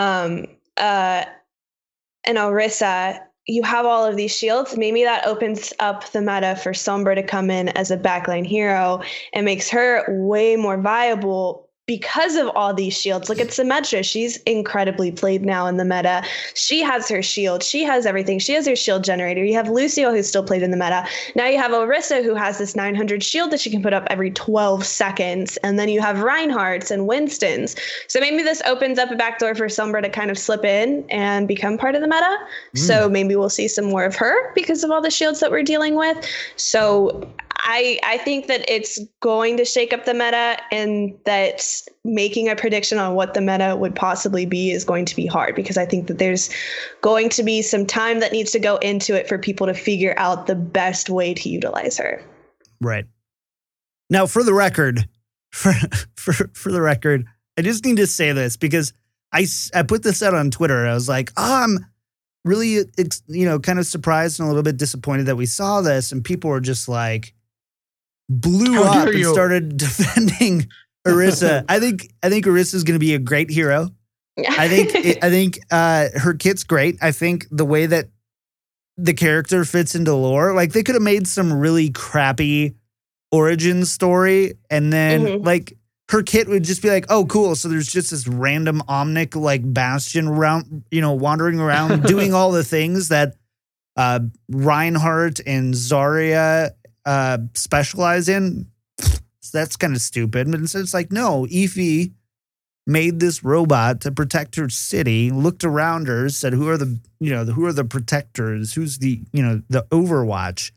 an Orisa, you have all of these shields. Maybe that opens up the meta for Sombra to come in as a backline hero and makes her way more viable because of all these shields. Look at Symmetra. She's incredibly played now in the meta. She has her shield. She has everything. She has her shield generator. You have Lucio, who's still played in the meta. Now you have Orisa, who has this 900 shield that she can put up every 12 seconds. And then you have Reinhardts and Winstons. So maybe this opens up a backdoor for Sombra to kind of slip in and become part of the meta. So maybe we'll see some more of her because of all the shields that we're dealing with. So I think that it's going to shake up the meta, and that making a prediction on what the meta would possibly be is going to be hard, because I think that there's going to be some time that needs to go into it for people to figure out the best way to utilize her. Right. Now, for the record, for the record, I just need to say this, because I put this out on Twitter. I was like, I'm really, kind of surprised and a little bit disappointed that we saw this, and people were just like, blew up and started defending Orisa. I think Orisa is going to be a great hero. I think her kit's great. I think the way that the character fits into lore, like, they could have made some really crappy origin story, and then like her kit would just be like, oh, cool. So there's just this random Omnic like Bastion around, wandering around doing all the things that Reinhardt and Zarya specialize in. So that's kind of stupid. But instead, it's like, no, Ify made this robot to protect her city, looked around her, said, who are the protectors? Who's the Overwatch?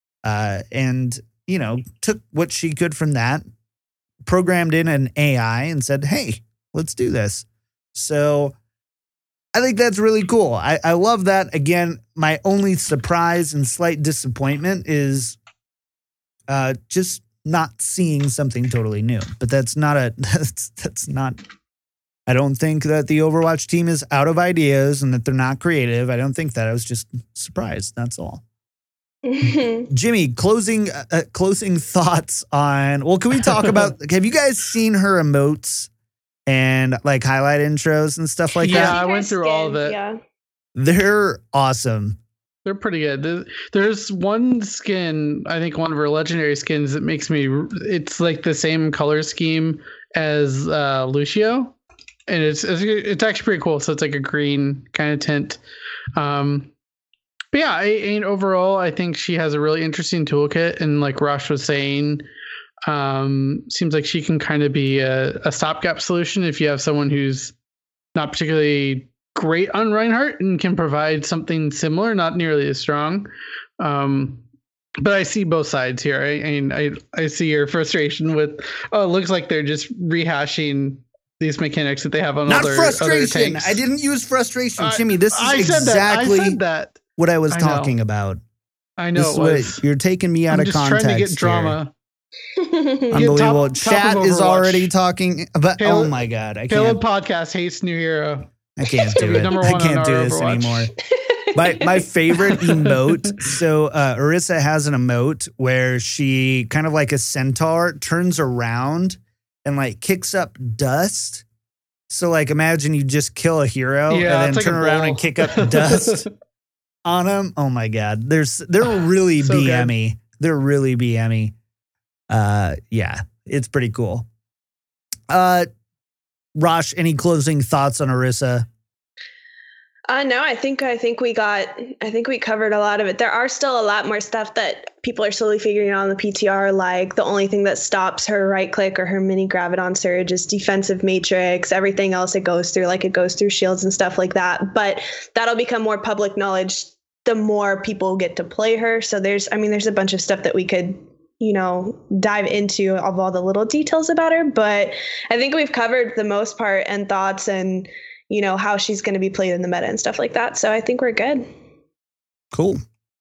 And took what she could from that, programmed in an AI, and said, hey, let's do this. So I think that's really cool. I love that. Again, my only surprise and slight disappointment is just not seeing something totally new. But that's not I don't think that the Overwatch team is out of ideas and that they're not creative. I don't think that. I was just surprised. That's all. Jimmy, closing thoughts on, well, can we talk about, have you guys seen her emotes and like highlight intros and stuff like that? Yeah, I went through all of it. Yeah. They're awesome. They're pretty good. There's one skin, I think one of her legendary skins, that makes me, it's like the same color scheme as Lucio. And it's actually pretty cool. So it's like a green kind of tint. But yeah, overall, I think she has a really interesting toolkit. And like Rosh was saying, seems like she can kind of be a stopgap solution if you have someone who's not particularly great on Reinhardt and can provide something similar, not nearly as strong. But I see both sides here. I see your frustration with, it looks like they're just rehashing these mechanics that they have on other frustration. tanks. I didn't use frustration, Jimmy. This is I exactly said that. what I was talking about. I know You're taking me out of context. Trying to get drama. Unbelievable. Chat is already talking about. Oh my God. I can't. Caleb Podcast hates New Hero. I can't do it. I can't do this anymore. My favorite emote. So Orisa has an emote where she kind of like a centaur turns around and like kicks up dust. So like imagine you just kill a hero and then turn around and kick up dust on them. Oh my God. They're really so BME. Good. They're really BME. Yeah, it's pretty cool. Rosh, any closing thoughts on Orisa? No, I think we covered a lot of it. There are still a lot more stuff that people are slowly figuring out on the PTR. Like the only thing that stops her right click or her mini Graviton Surge is defensive matrix. Everything else it goes through shields and stuff like that. But that'll become more public knowledge the more people get to play her. So there's a bunch of stuff that we could, dive into of all the little details about her. But I think we've covered the most part and thoughts and how she's going to be played in the meta and stuff like that. So I think we're good. Cool.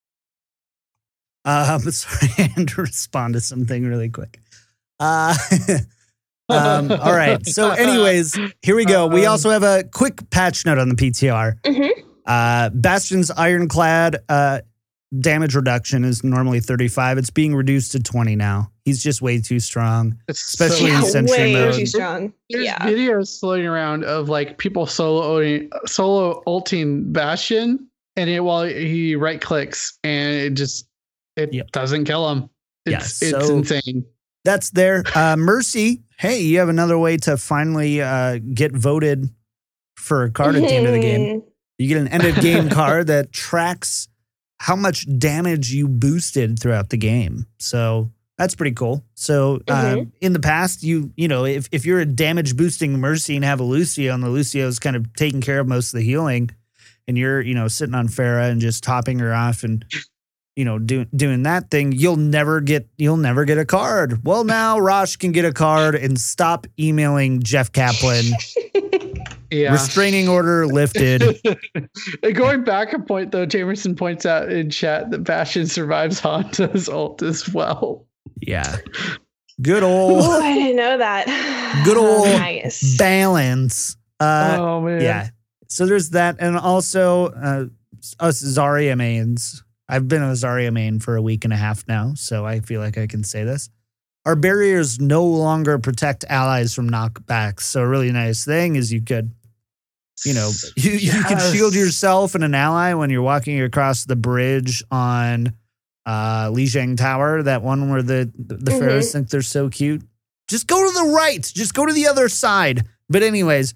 Sorry, I had to respond to something really quick. All right. So anyways, here we go. We also have a quick patch note on the PTR. Mm-hmm. Bastion's Ironclad damage reduction is normally 35. It's being reduced to 20 now. He's just way too strong, especially in Sentry mode. Way too strong. There's videos floating around of like people solo ulting Bastion, and while he right clicks, and it doesn't kill him. It's insane. That's there. Mercy, hey, you have another way to finally get voted for a card at the end of the game. You get an end of game card that tracks how much damage you boosted throughout the game. So that's pretty cool. So in the past, if you're a damage boosting Mercy and have a Lucio, and the Lucio's kind of taking care of most of the healing, and you're sitting on Pharah and just topping her off and doing that thing, you'll never get a card. Well, now Rosh can get a card and stop emailing Jeff Kaplan. Yeah. Restraining order lifted. Going back a point, though, Jamerson points out in chat that Bastion survives Hanta's ult as well. Yeah. Good old. Ooh, I didn't know that. Good old nice. Balance. Oh, man. Yeah. So there's that. And also us Zarya mains. I've been a Zarya main for a week and a half now, so I feel like I can say this. Our barriers no longer protect allies from knockbacks. So a really nice thing is you could, you can shield yourself and an ally when you're walking across the bridge on Lijiang Tower, that one where the Pharaohs think they're so cute. Just go to the right. Just go to the other side. But anyways,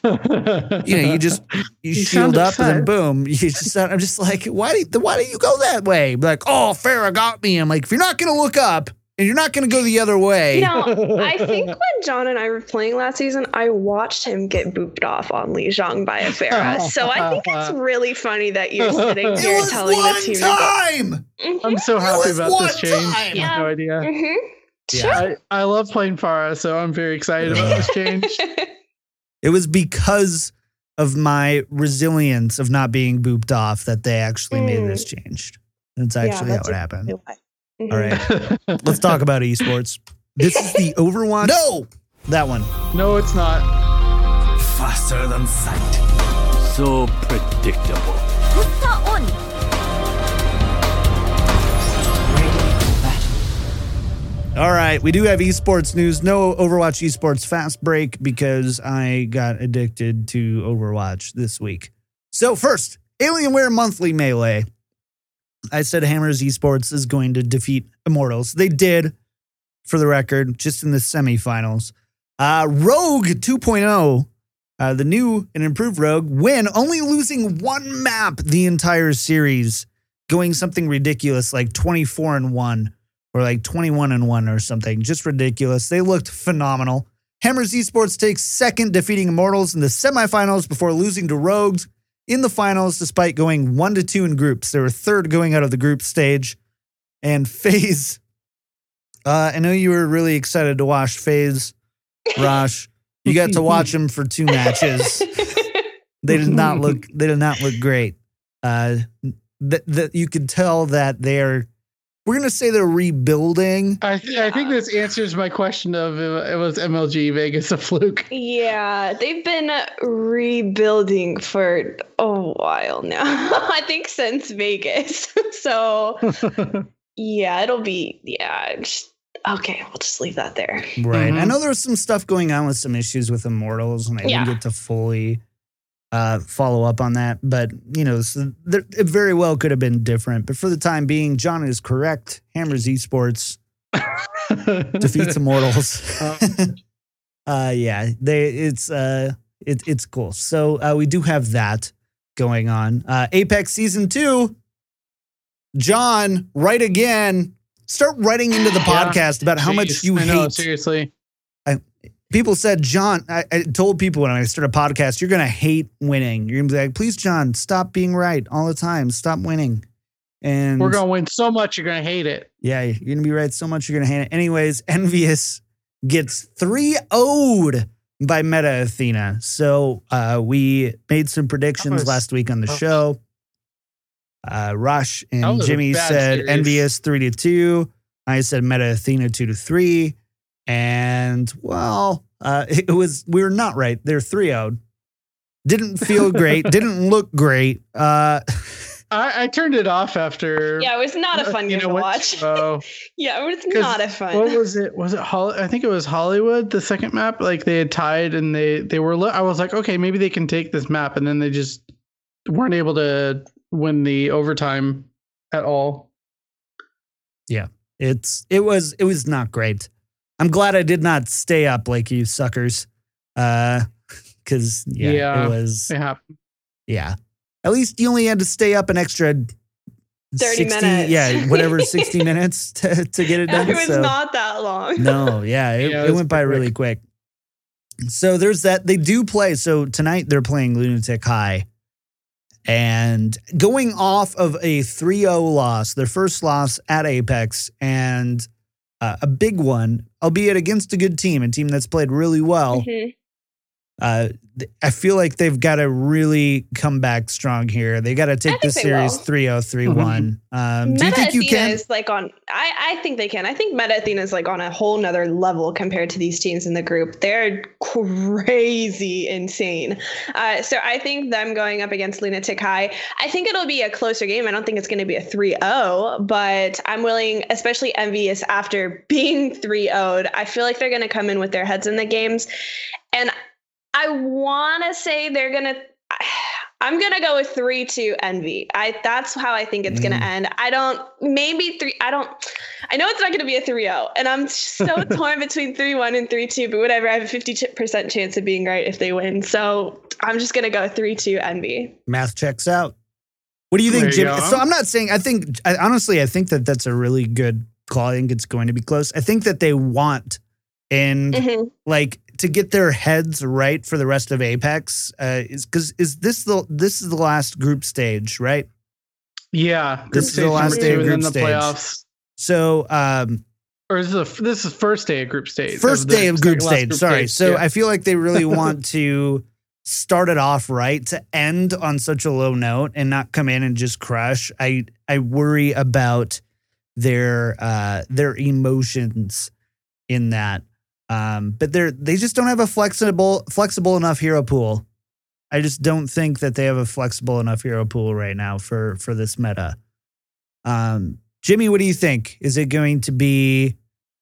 you shield up and then boom. I'm just like, why do you go that way? Like, oh, Pharah got me. I'm like, if you're not going to look up, and you're not going to go the other way. I think when John and I were playing last season, I watched him get booped off on Lijiang by a Pharah. So I think it's really really that you're sitting here telling the team. Time! I'm so happy about this change. I have no idea. Mm-hmm. Yeah, I love playing Pharah, so I'm very excited about this change. It was because of my resilience of not being booped off that they actually made this change. That's actually how it happened. All right, let's talk about esports. This is the Overwatch. No, that one. No, it's not. Faster than sight. So predictable. All right, we do have esports news. No Overwatch esports fast break because I got addicted to Overwatch this week. So first, Alienware Monthly Melee. I said Hammers Esports is going to defeat Immortals. They did, for the record, just in the semifinals. Rogue 2.0, the new and improved Rogue, win, only losing one map the entire series, going something ridiculous like 24-1 or like 21-1 or something. Just ridiculous. They looked phenomenal. Hammers Esports takes second, defeating Immortals in the semifinals before losing to Rogues in the finals, despite going 1-2 in groups. They were third going out of the group stage. And FaZe, I know you were really excited to watch FaZe, Rosh. You got to watch them for 2 matches. They did not look great. That you could tell that we're going to say they're rebuilding. I think this answers my question of it was MLG Vegas a fluke. Yeah, they've been rebuilding for a while now. I think since Vegas. So yeah, it'll be okay, we'll just leave that there. Right. I know there was some stuff going on with some issues with Immortals, and I didn't get to fully follow up on that. But, so it very well could have been different. But for the time being, John is correct. Hammers Esports defeats Immortals. It's cool. So we do have that going on. Apex Season 2. John, write again. Start writing into the podcast about how much you hate. Seriously. People said, John, I told people when I started a podcast, you're going to hate winning. You're going to be like, please, John, stop being right all the time. Stop winning. And we're going to win so much, you're going to hate it. Yeah, you're going to be right so much, you're going to hate it. Anyways, Envious gets 3-0'd by Meta Athena. So we made some predictions last week on the show. Rush and Jimmy said series. Envious 3-2. I said Meta Athena 2-3. And well, we were not right. They're 3-0'd. Didn't feel great. Didn't look great. I turned it off after. Yeah, it was not a fun game to watch. Yeah, it was not a fun. What was it? Was it I think it was Hollywood, the second map. Like they had tied and they were. I was like, okay, maybe they can take this map, and then they just weren't able to win the overtime at all. Yeah, it was not great. I'm glad I did not stay up like you suckers. Because it was. Yeah. At least you only had to stay up an extra 30 minutes. Yeah, whatever, 60 minutes to get it done. It was not that long. No, it went by really quick. So there's that. They do play. So tonight they're playing Lunatic High. And going off of a 3-0 loss, their first loss at Apex, and a big one, albeit against a good team, a team that's played really well. Mm-hmm. I feel like they've got to really come back strong here. They got to take this series 3-0, 3-1. Do you think you can? Is like I think they can. I think Meta Athena is like on a whole nother level compared to these teams in the group. They're crazy insane. So I think them going up against Lunatic High, I think it'll be a closer game. I don't think it's going to be a 3-0, but I'm willing, especially Envious after being 3-0'd, I feel like they're going to come in with their heads in the games. And I want to say I'm going to go with 3-2 Envy. That's how I think it's going to end. I know it's not going to be a 3-0, and I'm so torn between 3-1 and 3-2, but whatever. I have a 50% chance of being right if they win. So I'm just going to go 3-2 Envy. Math checks out. What do you think, Jim? So I'm not saying, I think that that's a really good call. I think it's going to be close. I think that they want to get their heads right for the rest of Apex, is because this is the last group stage, right? Yeah, this is the last day of group stage. Playoffs. So, or this is first day of group stage. First day of group stage. Sorry. So I feel like they really want to start it off right to end on such a low note and not come in and just crush. I worry about their emotions in that. But they just don't have a flexible enough hero pool. I just don't think that they have a flexible enough hero pool right now for this meta. Jimmy, what do you think? Is it going to be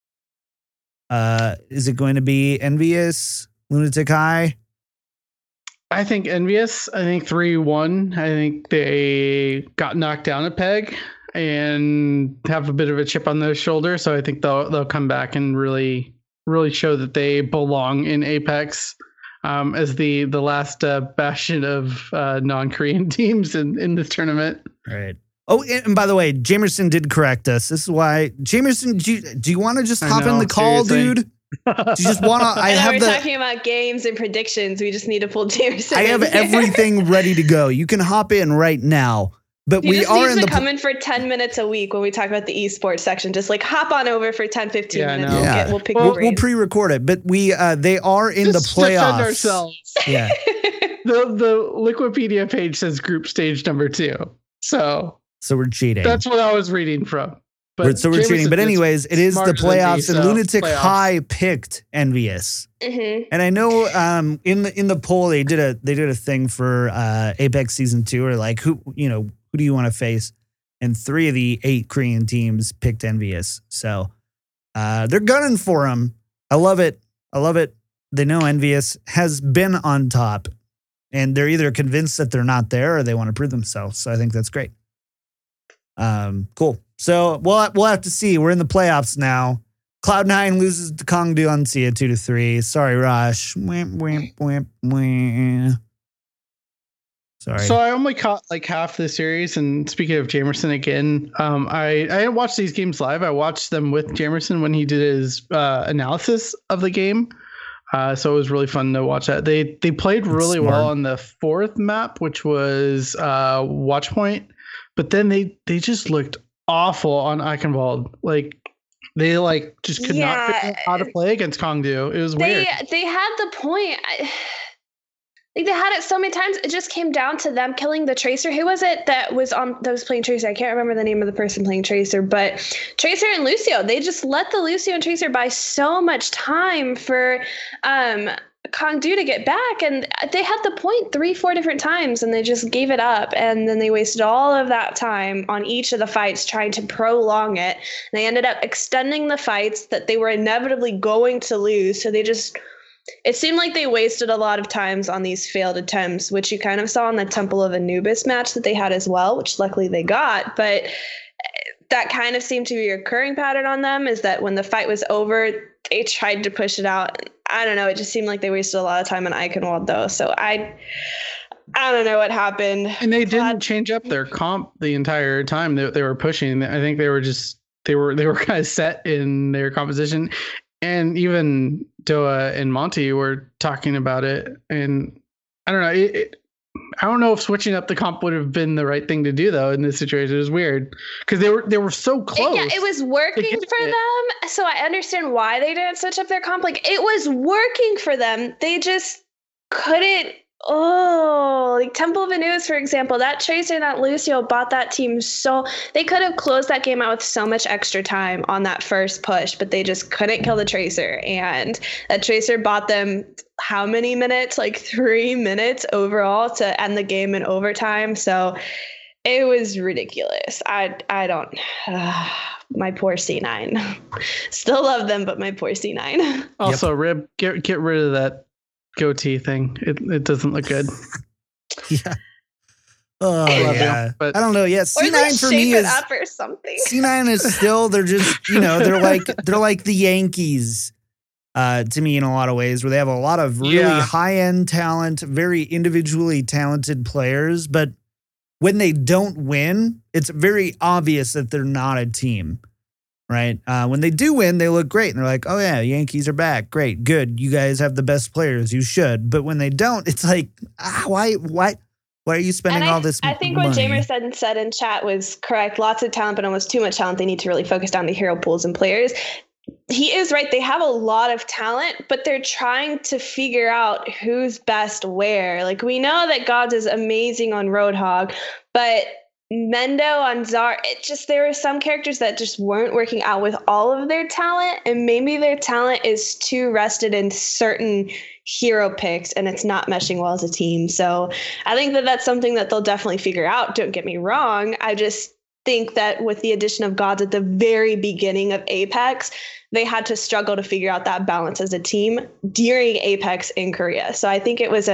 Envious, Lunatic High? I think Envious. I think 3-1. I think they got knocked down a peg and have a bit of a chip on their shoulder. So I think they'll come back and really show that they belong in Apex as the last bastion of non-Korean teams in this tournament. Right. Oh, and by the way, Jamerson did correct us. This is why, Jamerson, do you want to just hop in the call, seriously? Dude? Do you just want to? We're talking about games and predictions. We just need to pull Jamerson. I have everything ready to go. You can hop in right now. But You we just are need in to the come in for 10 minutes a week when we talk about the esports section. Just like hop on over for 10, 15 minutes. no. Yeah. We'll pick your we'll brain. pre-record it, but they are in Just the playoffs. defend ourselves. Yeah. The Wikipedia page says group stage number 2. So we're cheating. that's what I was reading from. But So we're cheating. But anyways, it is the smarter than me, playoffs, and so Lunatic playoffs. High picked Envious. Mhm. And I know in the poll they did a thing for Apex Season 2, or like who do you want to face? And 3 of the 8 Korean teams picked Envious. So they're gunning for him. I love it. They know Envious has been on top, and they're either convinced that they're not there or they want to prove themselves. So I think that's great. Cool. So we'll have to see. We're in the playoffs now. Cloud9 loses to Kongdu on Sia 2-3. Sorry, Rosh. Sorry. So I only caught like half the series. And speaking of Jamerson again, I didn't watch these games live. I watched them with Jamerson when he did his analysis of the game. So it was really fun to watch that. They played really well on the 4th map, which was Watchpoint. But then they just looked awful on Eichenwald. Like they just could not figure out how to play against Kongdu. It was weird. They had the point. They had it so many times. It just came down to them killing the Tracer. Who was it that was playing Tracer? I can't remember the name of the person playing Tracer, but Tracer and Lucio. They just let the Lucio and Tracer buy so much time for Kongdu to get back, and they had the point 3-4 different times, and they just gave it up, and then they wasted all of that time on each of the fights trying to prolong it. And they ended up extending the fights that they were inevitably going to lose, so it seemed like they wasted a lot of times on these failed attempts, which you kind of saw in the Temple of Anubis match that they had as well, which luckily they got. But that kind of seemed to be a recurring pattern on them, is that when the fight was over, they tried to push it out. I don't know. It just seemed like they wasted a lot of time on Eichenwald, though. So I don't know what happened. And they didn't change up their comp the entire time that they were pushing. I think they were kind of set in their composition. And even Doa and Monty were talking about it. And I don't know. I don't know if switching up the comp would have been the right thing to do, though, in this situation. It was weird because they were so close. Yeah, it was working for them. So I understand why they didn't switch up their comp. Like, it was working for them. They just couldn't. Like Temple of Anubis, for example, that Tracer and that Lucio bought that team so they could have closed that game out with so much extra time on that first push, but they just couldn't kill the Tracer. And that Tracer bought them how many minutes? Like 3 minutes overall to end the game in overtime. So it was ridiculous. I don't. My poor C9. Still love them, but my poor C9. Also, Rib, get rid of that goatee thing. It doesn't look good. Yeah. Oh yeah. But I don't know. Yeah, C9 for me is up or something. C9 is still. They're just they're like the Yankees to me in a lot of ways, where they have a lot of really high end talent, very individually talented players, but when they don't win, it's very obvious that they're not a team. Right. When they do win, they look great. And they're like, oh, yeah, Yankees are back. Great. Good. You guys have the best players. You should. But when they don't, it's like, why are you spending all this money? I think what Jamerson said in chat was correct. Lots of talent, but almost too much talent. They need to really focus down the hero pools and players. He is right. They have a lot of talent, but they're trying to figure out who's best where. Like, we know that Gods is amazing on Roadhog, but Mendo on Zar, there were some characters that just weren't working out with all of their talent, and maybe their talent is too rested in certain hero picks and it's not meshing well as a team. So I think that that's something that they'll definitely figure out. Don't get me wrong. I just think that with the addition of Gods at the very beginning of Apex, they had to struggle to figure out that balance as a team during Apex in Korea. So I think it was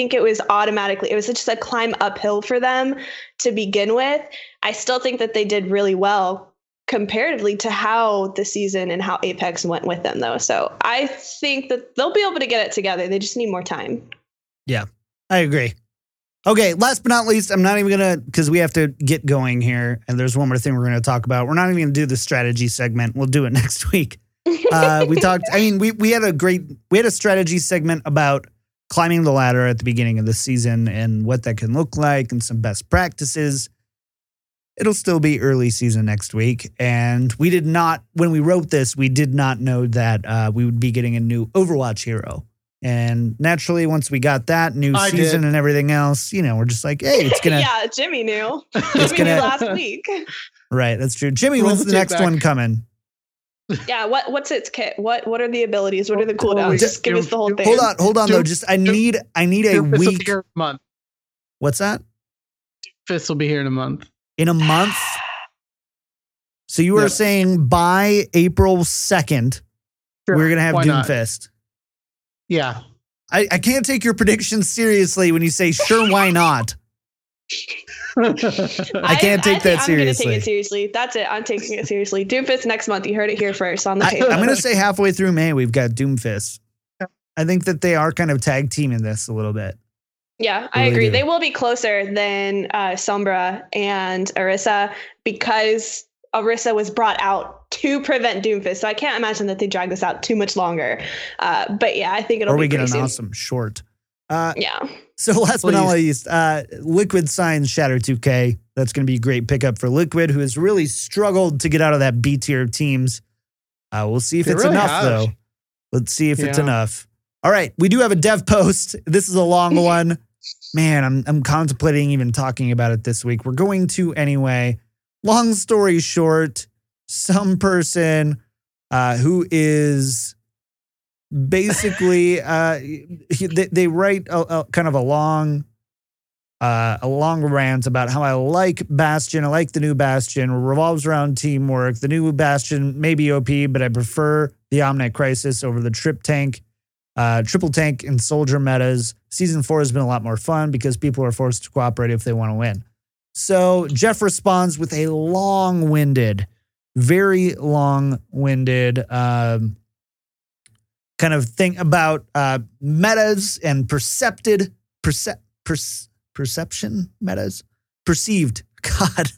just a climb uphill for them to begin with. I still think that they did really well comparatively to how the season and how Apex went with them, though. So I think that they'll be able to get it together. They just need more time. Yeah, I agree. Okay, last but not least, I'm not even going to, because we have to get going here, and there's one more thing we're going to talk about. We're not even going to do the strategy segment. We'll do it next week. We had a strategy segment about climbing the ladder at the beginning of the season and what that can look like and some best practices. it'll still be early season next week. And we did not, when we wrote this, we did not know that we would be getting a new Overwatch hero. And naturally, once we got that new season and everything else, we're just like, hey, it's going to. Yeah, Jimmy knew. Jimmy knew last week. Right, that's true. Jimmy, when's the next one coming? Yeah, what's its kit? What are the abilities? What are the cooldowns? Just give us the whole thing. Hold on though. Just I need a week. Month. What's that? Doomfist will be here in a month. In a month? So you are saying by April 2nd, we're gonna have Doomfist. Yeah. I can't take your predictions seriously when you say sure, why not? I can't take that seriously. I'm going to take it seriously. That's it. I'm taking it seriously. Doomfist next month. You heard it here first on the table. I'm going to say halfway through May, we've got Doomfist. I think that they are kind of tag teaming this a little bit. Yeah, I agree. They will be closer than Sombra and Orisa because Orisa was brought out to prevent Doomfist. So I can't imagine that they drag this out too much longer. But yeah, I think it'll be pretty soon. Or we get an awesome short. Yeah. So last but not least, Liquid signs Shatter 2K. That's going to be a great pickup for Liquid, who has really struggled to get out of that B tier of teams. We'll see if it's enough, though. Let's see if it's enough. All right, we do have a dev post. This is a long one. Man, I'm contemplating even talking about it this week. We're going to anyway. Long story short, some person who is basically they write a kind of a long rant about how I like Bastion. I like the new Bastion. It revolves around teamwork. The new Bastion may be OP, but I prefer the Omnic Crisis over the triple tank and soldier metas. Season 4 has been a lot more fun because people are forced to cooperate if they want to win. So Jeff responds with a very long-winded kind of thing about metas and perception metas. Perceived. God.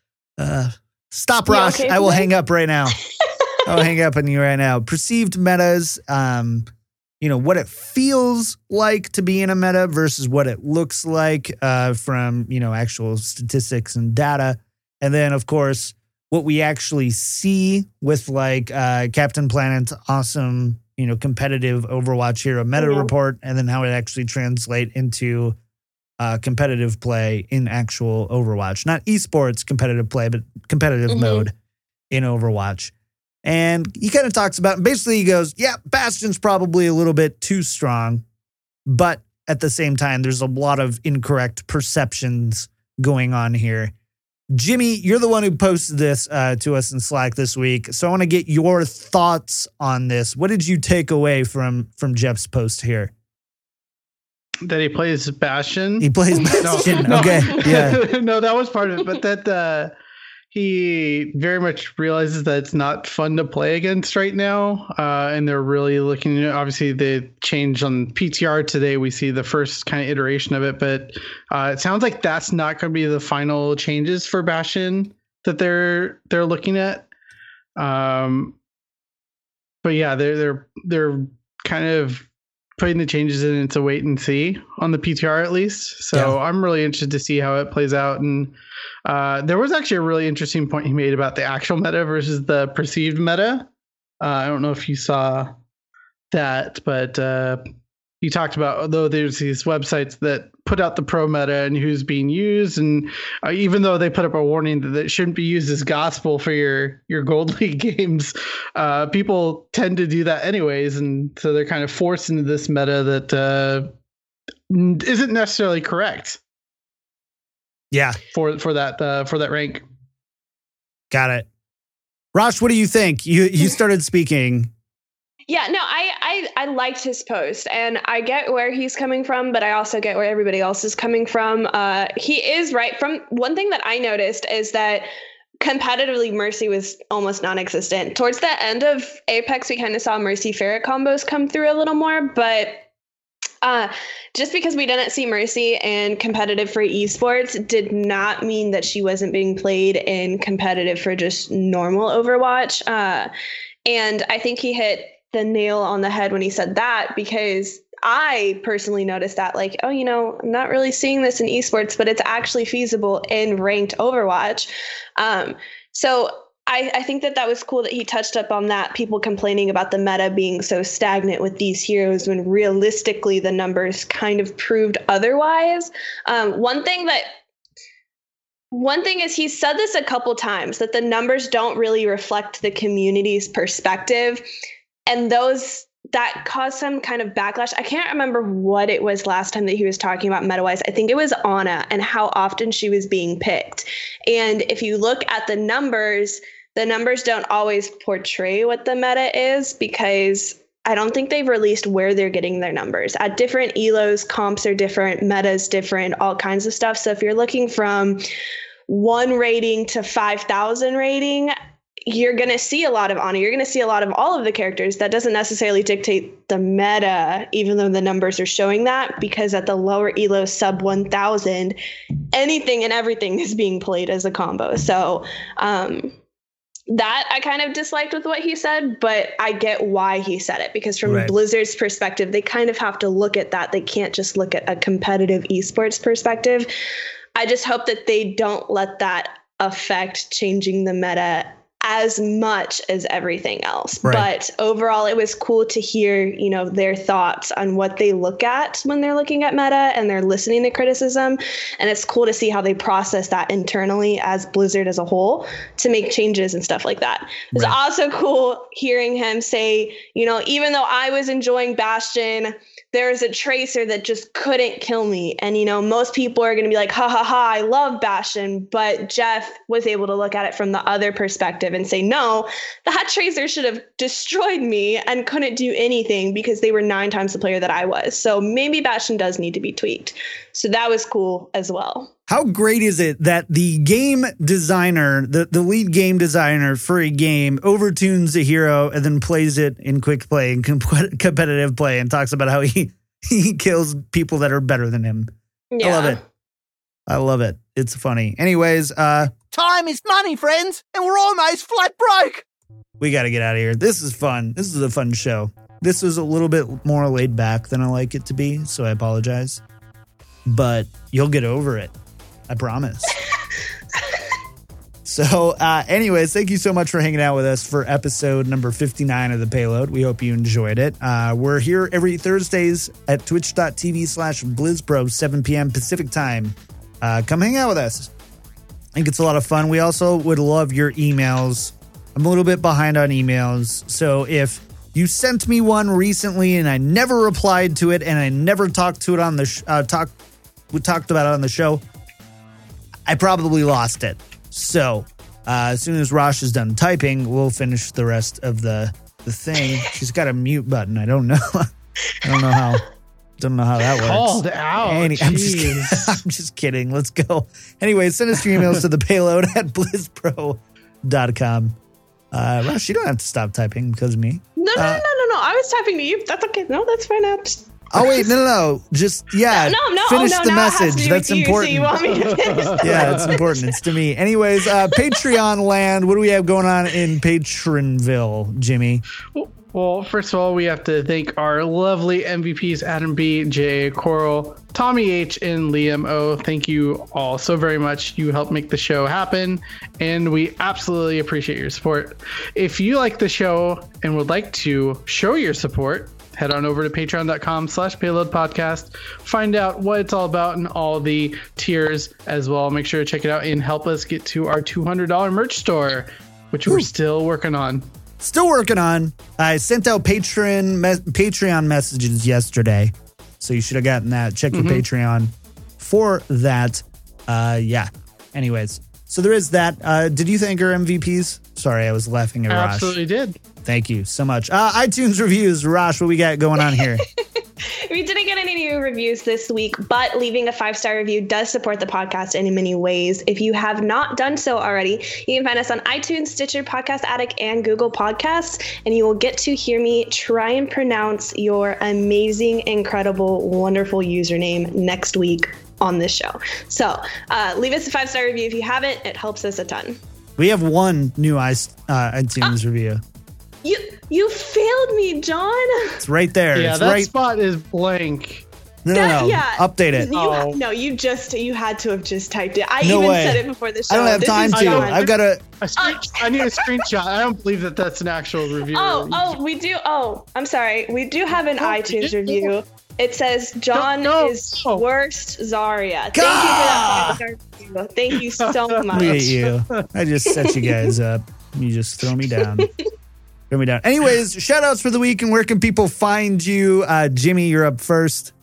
Stop, Rosh. Okay, I will hang up right now. I'll hang up on you right now. Perceived metas, what it feels like to be in a meta versus what it looks like from, actual statistics and data. And then, of course, what we actually see with Captain Planet's awesome, competitive Overwatch hero meta report, and then how it actually translate into competitive play in actual Overwatch. Not esports competitive play, but competitive mode in Overwatch. And he kind of talks about, basically he goes, yeah, Bastion's probably a little bit too strong, but at the same time, there's a lot of incorrect perceptions going on here. Jimmy, you're the one who posted this to us in Slack this week, so I want to get your thoughts on this. What did you take away from Jeff's post here? That he plays Bastion. He plays Bastion. No. Okay, yeah. No, that was part of it, but that he very much realizes that it's not fun to play against right now, and they're really looking at, obviously the change on PTR today. We see the first kind of iteration of it, but it sounds like that's not going to be the final changes for Bastion that they're looking at. But yeah, they're kind of putting the changes in to wait and see on the PTR at least. So I'm really interested to see how it plays out. And there was actually a really interesting point he made about the actual meta versus the perceived meta. I don't know if you saw that, but he talked about, although there's these websites that put out the pro meta and who's being used, and even though they put up a warning that it shouldn't be used as gospel for your Gold League games, people tend to do that anyways, and so they're kind of forced into this meta that isn't necessarily correct. Yeah, for that rank. Got it. Rosh, what do you think? You started speaking. Yeah, no, I liked his post, and I get where he's coming from, but I also get where everybody else is coming from. He is right. From one thing that I noticed is that competitively Mercy was almost non-existent. Towards the end of Apex, we kind of saw Mercy Ferret combos come through a little more, but just because we didn't see Mercy in competitive for esports did not mean that she wasn't being played in competitive for just normal Overwatch. And I think he hit the nail on the head when he said that, because I personally noticed that, like, oh, you know, I'm not really seeing this in esports, but it's actually feasible in ranked Overwatch. So I think that was cool that he touched up on that, people complaining about the meta being so stagnant with these heroes when realistically the numbers kind of proved otherwise. One thing is, he said this a couple times, that the numbers don't really reflect the community's perspective, and that caused some kind of backlash. I can't remember what it was last time that he was talking about meta-wise. I think it was Ana and how often she was being picked. And if you look at the numbers don't always portray what the meta is, because I don't think they've released where they're getting their numbers. At different ELOs, comps are different, meta's different, all kinds of stuff. So if you're looking from 1 rating to 5,000 rating, you're going to see a lot of Ana. You're going to see a lot of all of the characters. That doesn't necessarily dictate the meta, even though the numbers are showing that, because at the lower elo sub 1,000, anything and everything is being played as a combo. So that I kind of disliked with what he said, but I get why he said it, because from Blizzard's perspective, they kind of have to look at that. They can't just look at a competitive esports perspective. I just hope that they don't let that affect changing the meta as much as everything else. But overall, it was cool to hear, you know, their thoughts on what they look at when they're looking at meta and they're listening to criticism. And it's cool to see how they process that internally as Blizzard as a whole to make changes and stuff like that. It's also cool hearing him say, you know, even though I was enjoying Bastion, there's a Tracer that just couldn't kill me. And, you know, most people are going to be like, ha ha ha, I love Bastion. But Jeff was able to look at it from the other perspective and say, no, that Tracer should have destroyed me and couldn't do anything because they were 9 times the player that I was. So maybe Bastion does need to be tweaked. So that was cool as well. How great is it that the game designer, the lead game designer for a game, overtunes a hero and then plays it in quick play and competitive play and talks about how he kills people that are better than him. Yeah. I love it. It's funny. Anyways, time is money, friends, and we're almost flat broke. We got to get out of here. This is fun. This is a fun show. This was a little bit more laid back than I like it to be, so I apologize. But you'll get over it. I promise. So anyways, thank you so much for hanging out with us for episode number 59 of The Payload. We hope you enjoyed it. We're here every Thursdays at twitch.tv/BlizzPro, 7 p.m. Pacific time. Come hang out with us. I think it's a lot of fun. We also would love your emails. I'm a little bit behind on emails. So if you sent me one recently and I never replied to it and I never talked to it on the we talked about it on the show, I probably lost it. So as soon as Rosh is done typing, we'll finish the rest of the thing. She's got a mute button. I don't know. Don't know how that works. Called out. I'm just kidding. Let's go. Anyway, send us your emails to thepayload@blizzpro.com. Rosh, you don't have to stop typing because of me. No. I was typing to you. That's okay. No, that's fine. Oh, wait, no. Just, finish the message. That's important. So you want me to finish Yeah, it's important. It's to me. Anyways, Patreon land. What do we have going on in Patronville, Jimmy? Well, first of all, we have to thank our lovely MVPs, Adam B, J, Coral, Tommy H, and Liam O. Thank you all so very much. You helped make the show happen, and we absolutely appreciate your support. If you like the show and would like to show your support, head on over to patreon.com/payloadpodcast. Find out what it's all about and all the tiers as well. Make sure to check it out and help us get to our $200 merch store, which we're still working on. I sent out Patreon messages yesterday, so you should have gotten that. Check your Patreon for that. Anyways, so there is that. Did you thank our MVPs? Sorry, I was laughing at Rosh. Absolutely did. Thank you so much. iTunes reviews. Rosh, what we got going on here? We didn't get any new reviews this week, but leaving a 5-star review does support the podcast in many ways. If you have not done so already, you can find us on iTunes, Stitcher, Podcast Addict, and Google Podcasts, and you will get to hear me try and pronounce your amazing, incredible, wonderful username next week on this show. So leave us a 5-star review if you haven't. It helps us a ton. We have one new iTunes review. You failed me, John. It's right there. Yeah, it's that right. spot is blank. No. Yeah. Update it. You had to have just typed it. I No even way. said it before the show. I don't have time to. John. I've got to. I need a screenshot. I don't believe that that's an actual review. We do. Oh, I'm sorry. We do have an iTunes review. It says John is worst Zarya. Thank you for that 5-star review. Thank you so much. Look at you. I just set you guys up. You just throw me down. Throw me down. Anyways, shout outs for the week, and where can people find you? Jimmy, you're up first.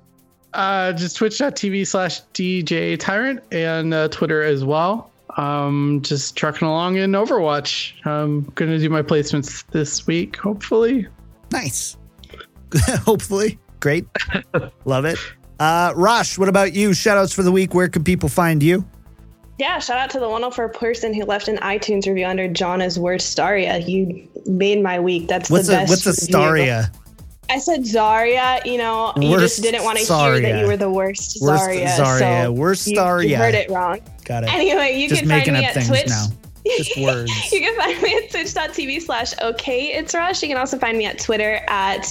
Just twitch.tv/DJ Tyrant and Twitter as well. Just trucking along in Overwatch. I'm going to do my placements this week, hopefully. Nice. Hopefully. Great. Love it. Rosh, what about you? Shout outs for the week. Where can people find you? Yeah, shout out to the wonderful person who left an iTunes review under John is worst Zarya. You made my week. That's the best. What's a Staria? I said Zarya, you just didn't want to hear that you were the worst Zarya. So worst Zarya. You heard it wrong. Got it. Anyway, you just can find me up at things Twitch. Now. Just words. You can find me at twitch.tv/OKIt'sRosh. You can also find me at Twitter at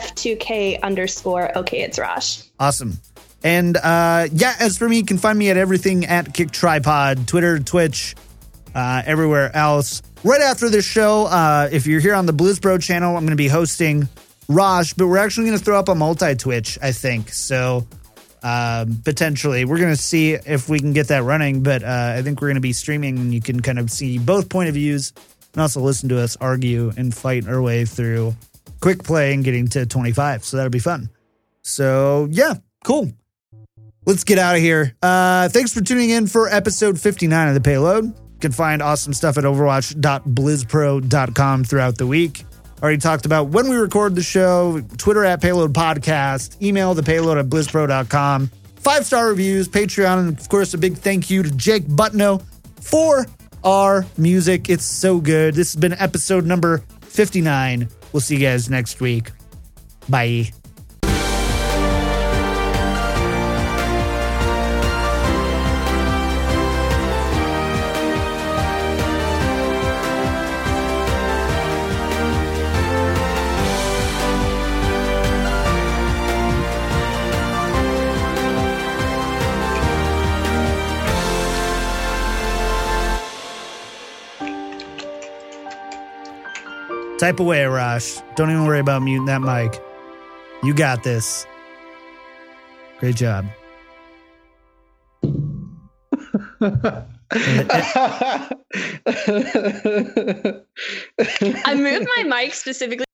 F2K_OKIt'sRosh. Awesome. And as for me, you can find me at everything at Kick Tripod, Twitter, Twitch, everywhere else. Right after this show, if you're here on the Blizzbro channel, I'm going to be hosting Rosh, but we're actually going to throw up a multi-Twitch, I think. So potentially, we're going to see if we can get that running, but I think we're going to be streaming, and you can kind of see both point of views and also listen to us argue and fight our way through quick play and getting to 25. So that'll be fun. So yeah, cool. Let's get out of here. Thanks for tuning in for episode 59 of The Payload. You can find awesome stuff at overwatch.blizzpro.com throughout the week. Already talked about when we record the show, Twitter at Payload Podcast, email thepayload@blizzpro.com, 5-star reviews, Patreon, and of course a big thank you to Jake Butno for our music. It's so good. This has been episode number 59. We'll see you guys next week. Bye. Type away, Arash. Don't even worry about muting that mic. You got this. Great job. I moved my mic specifically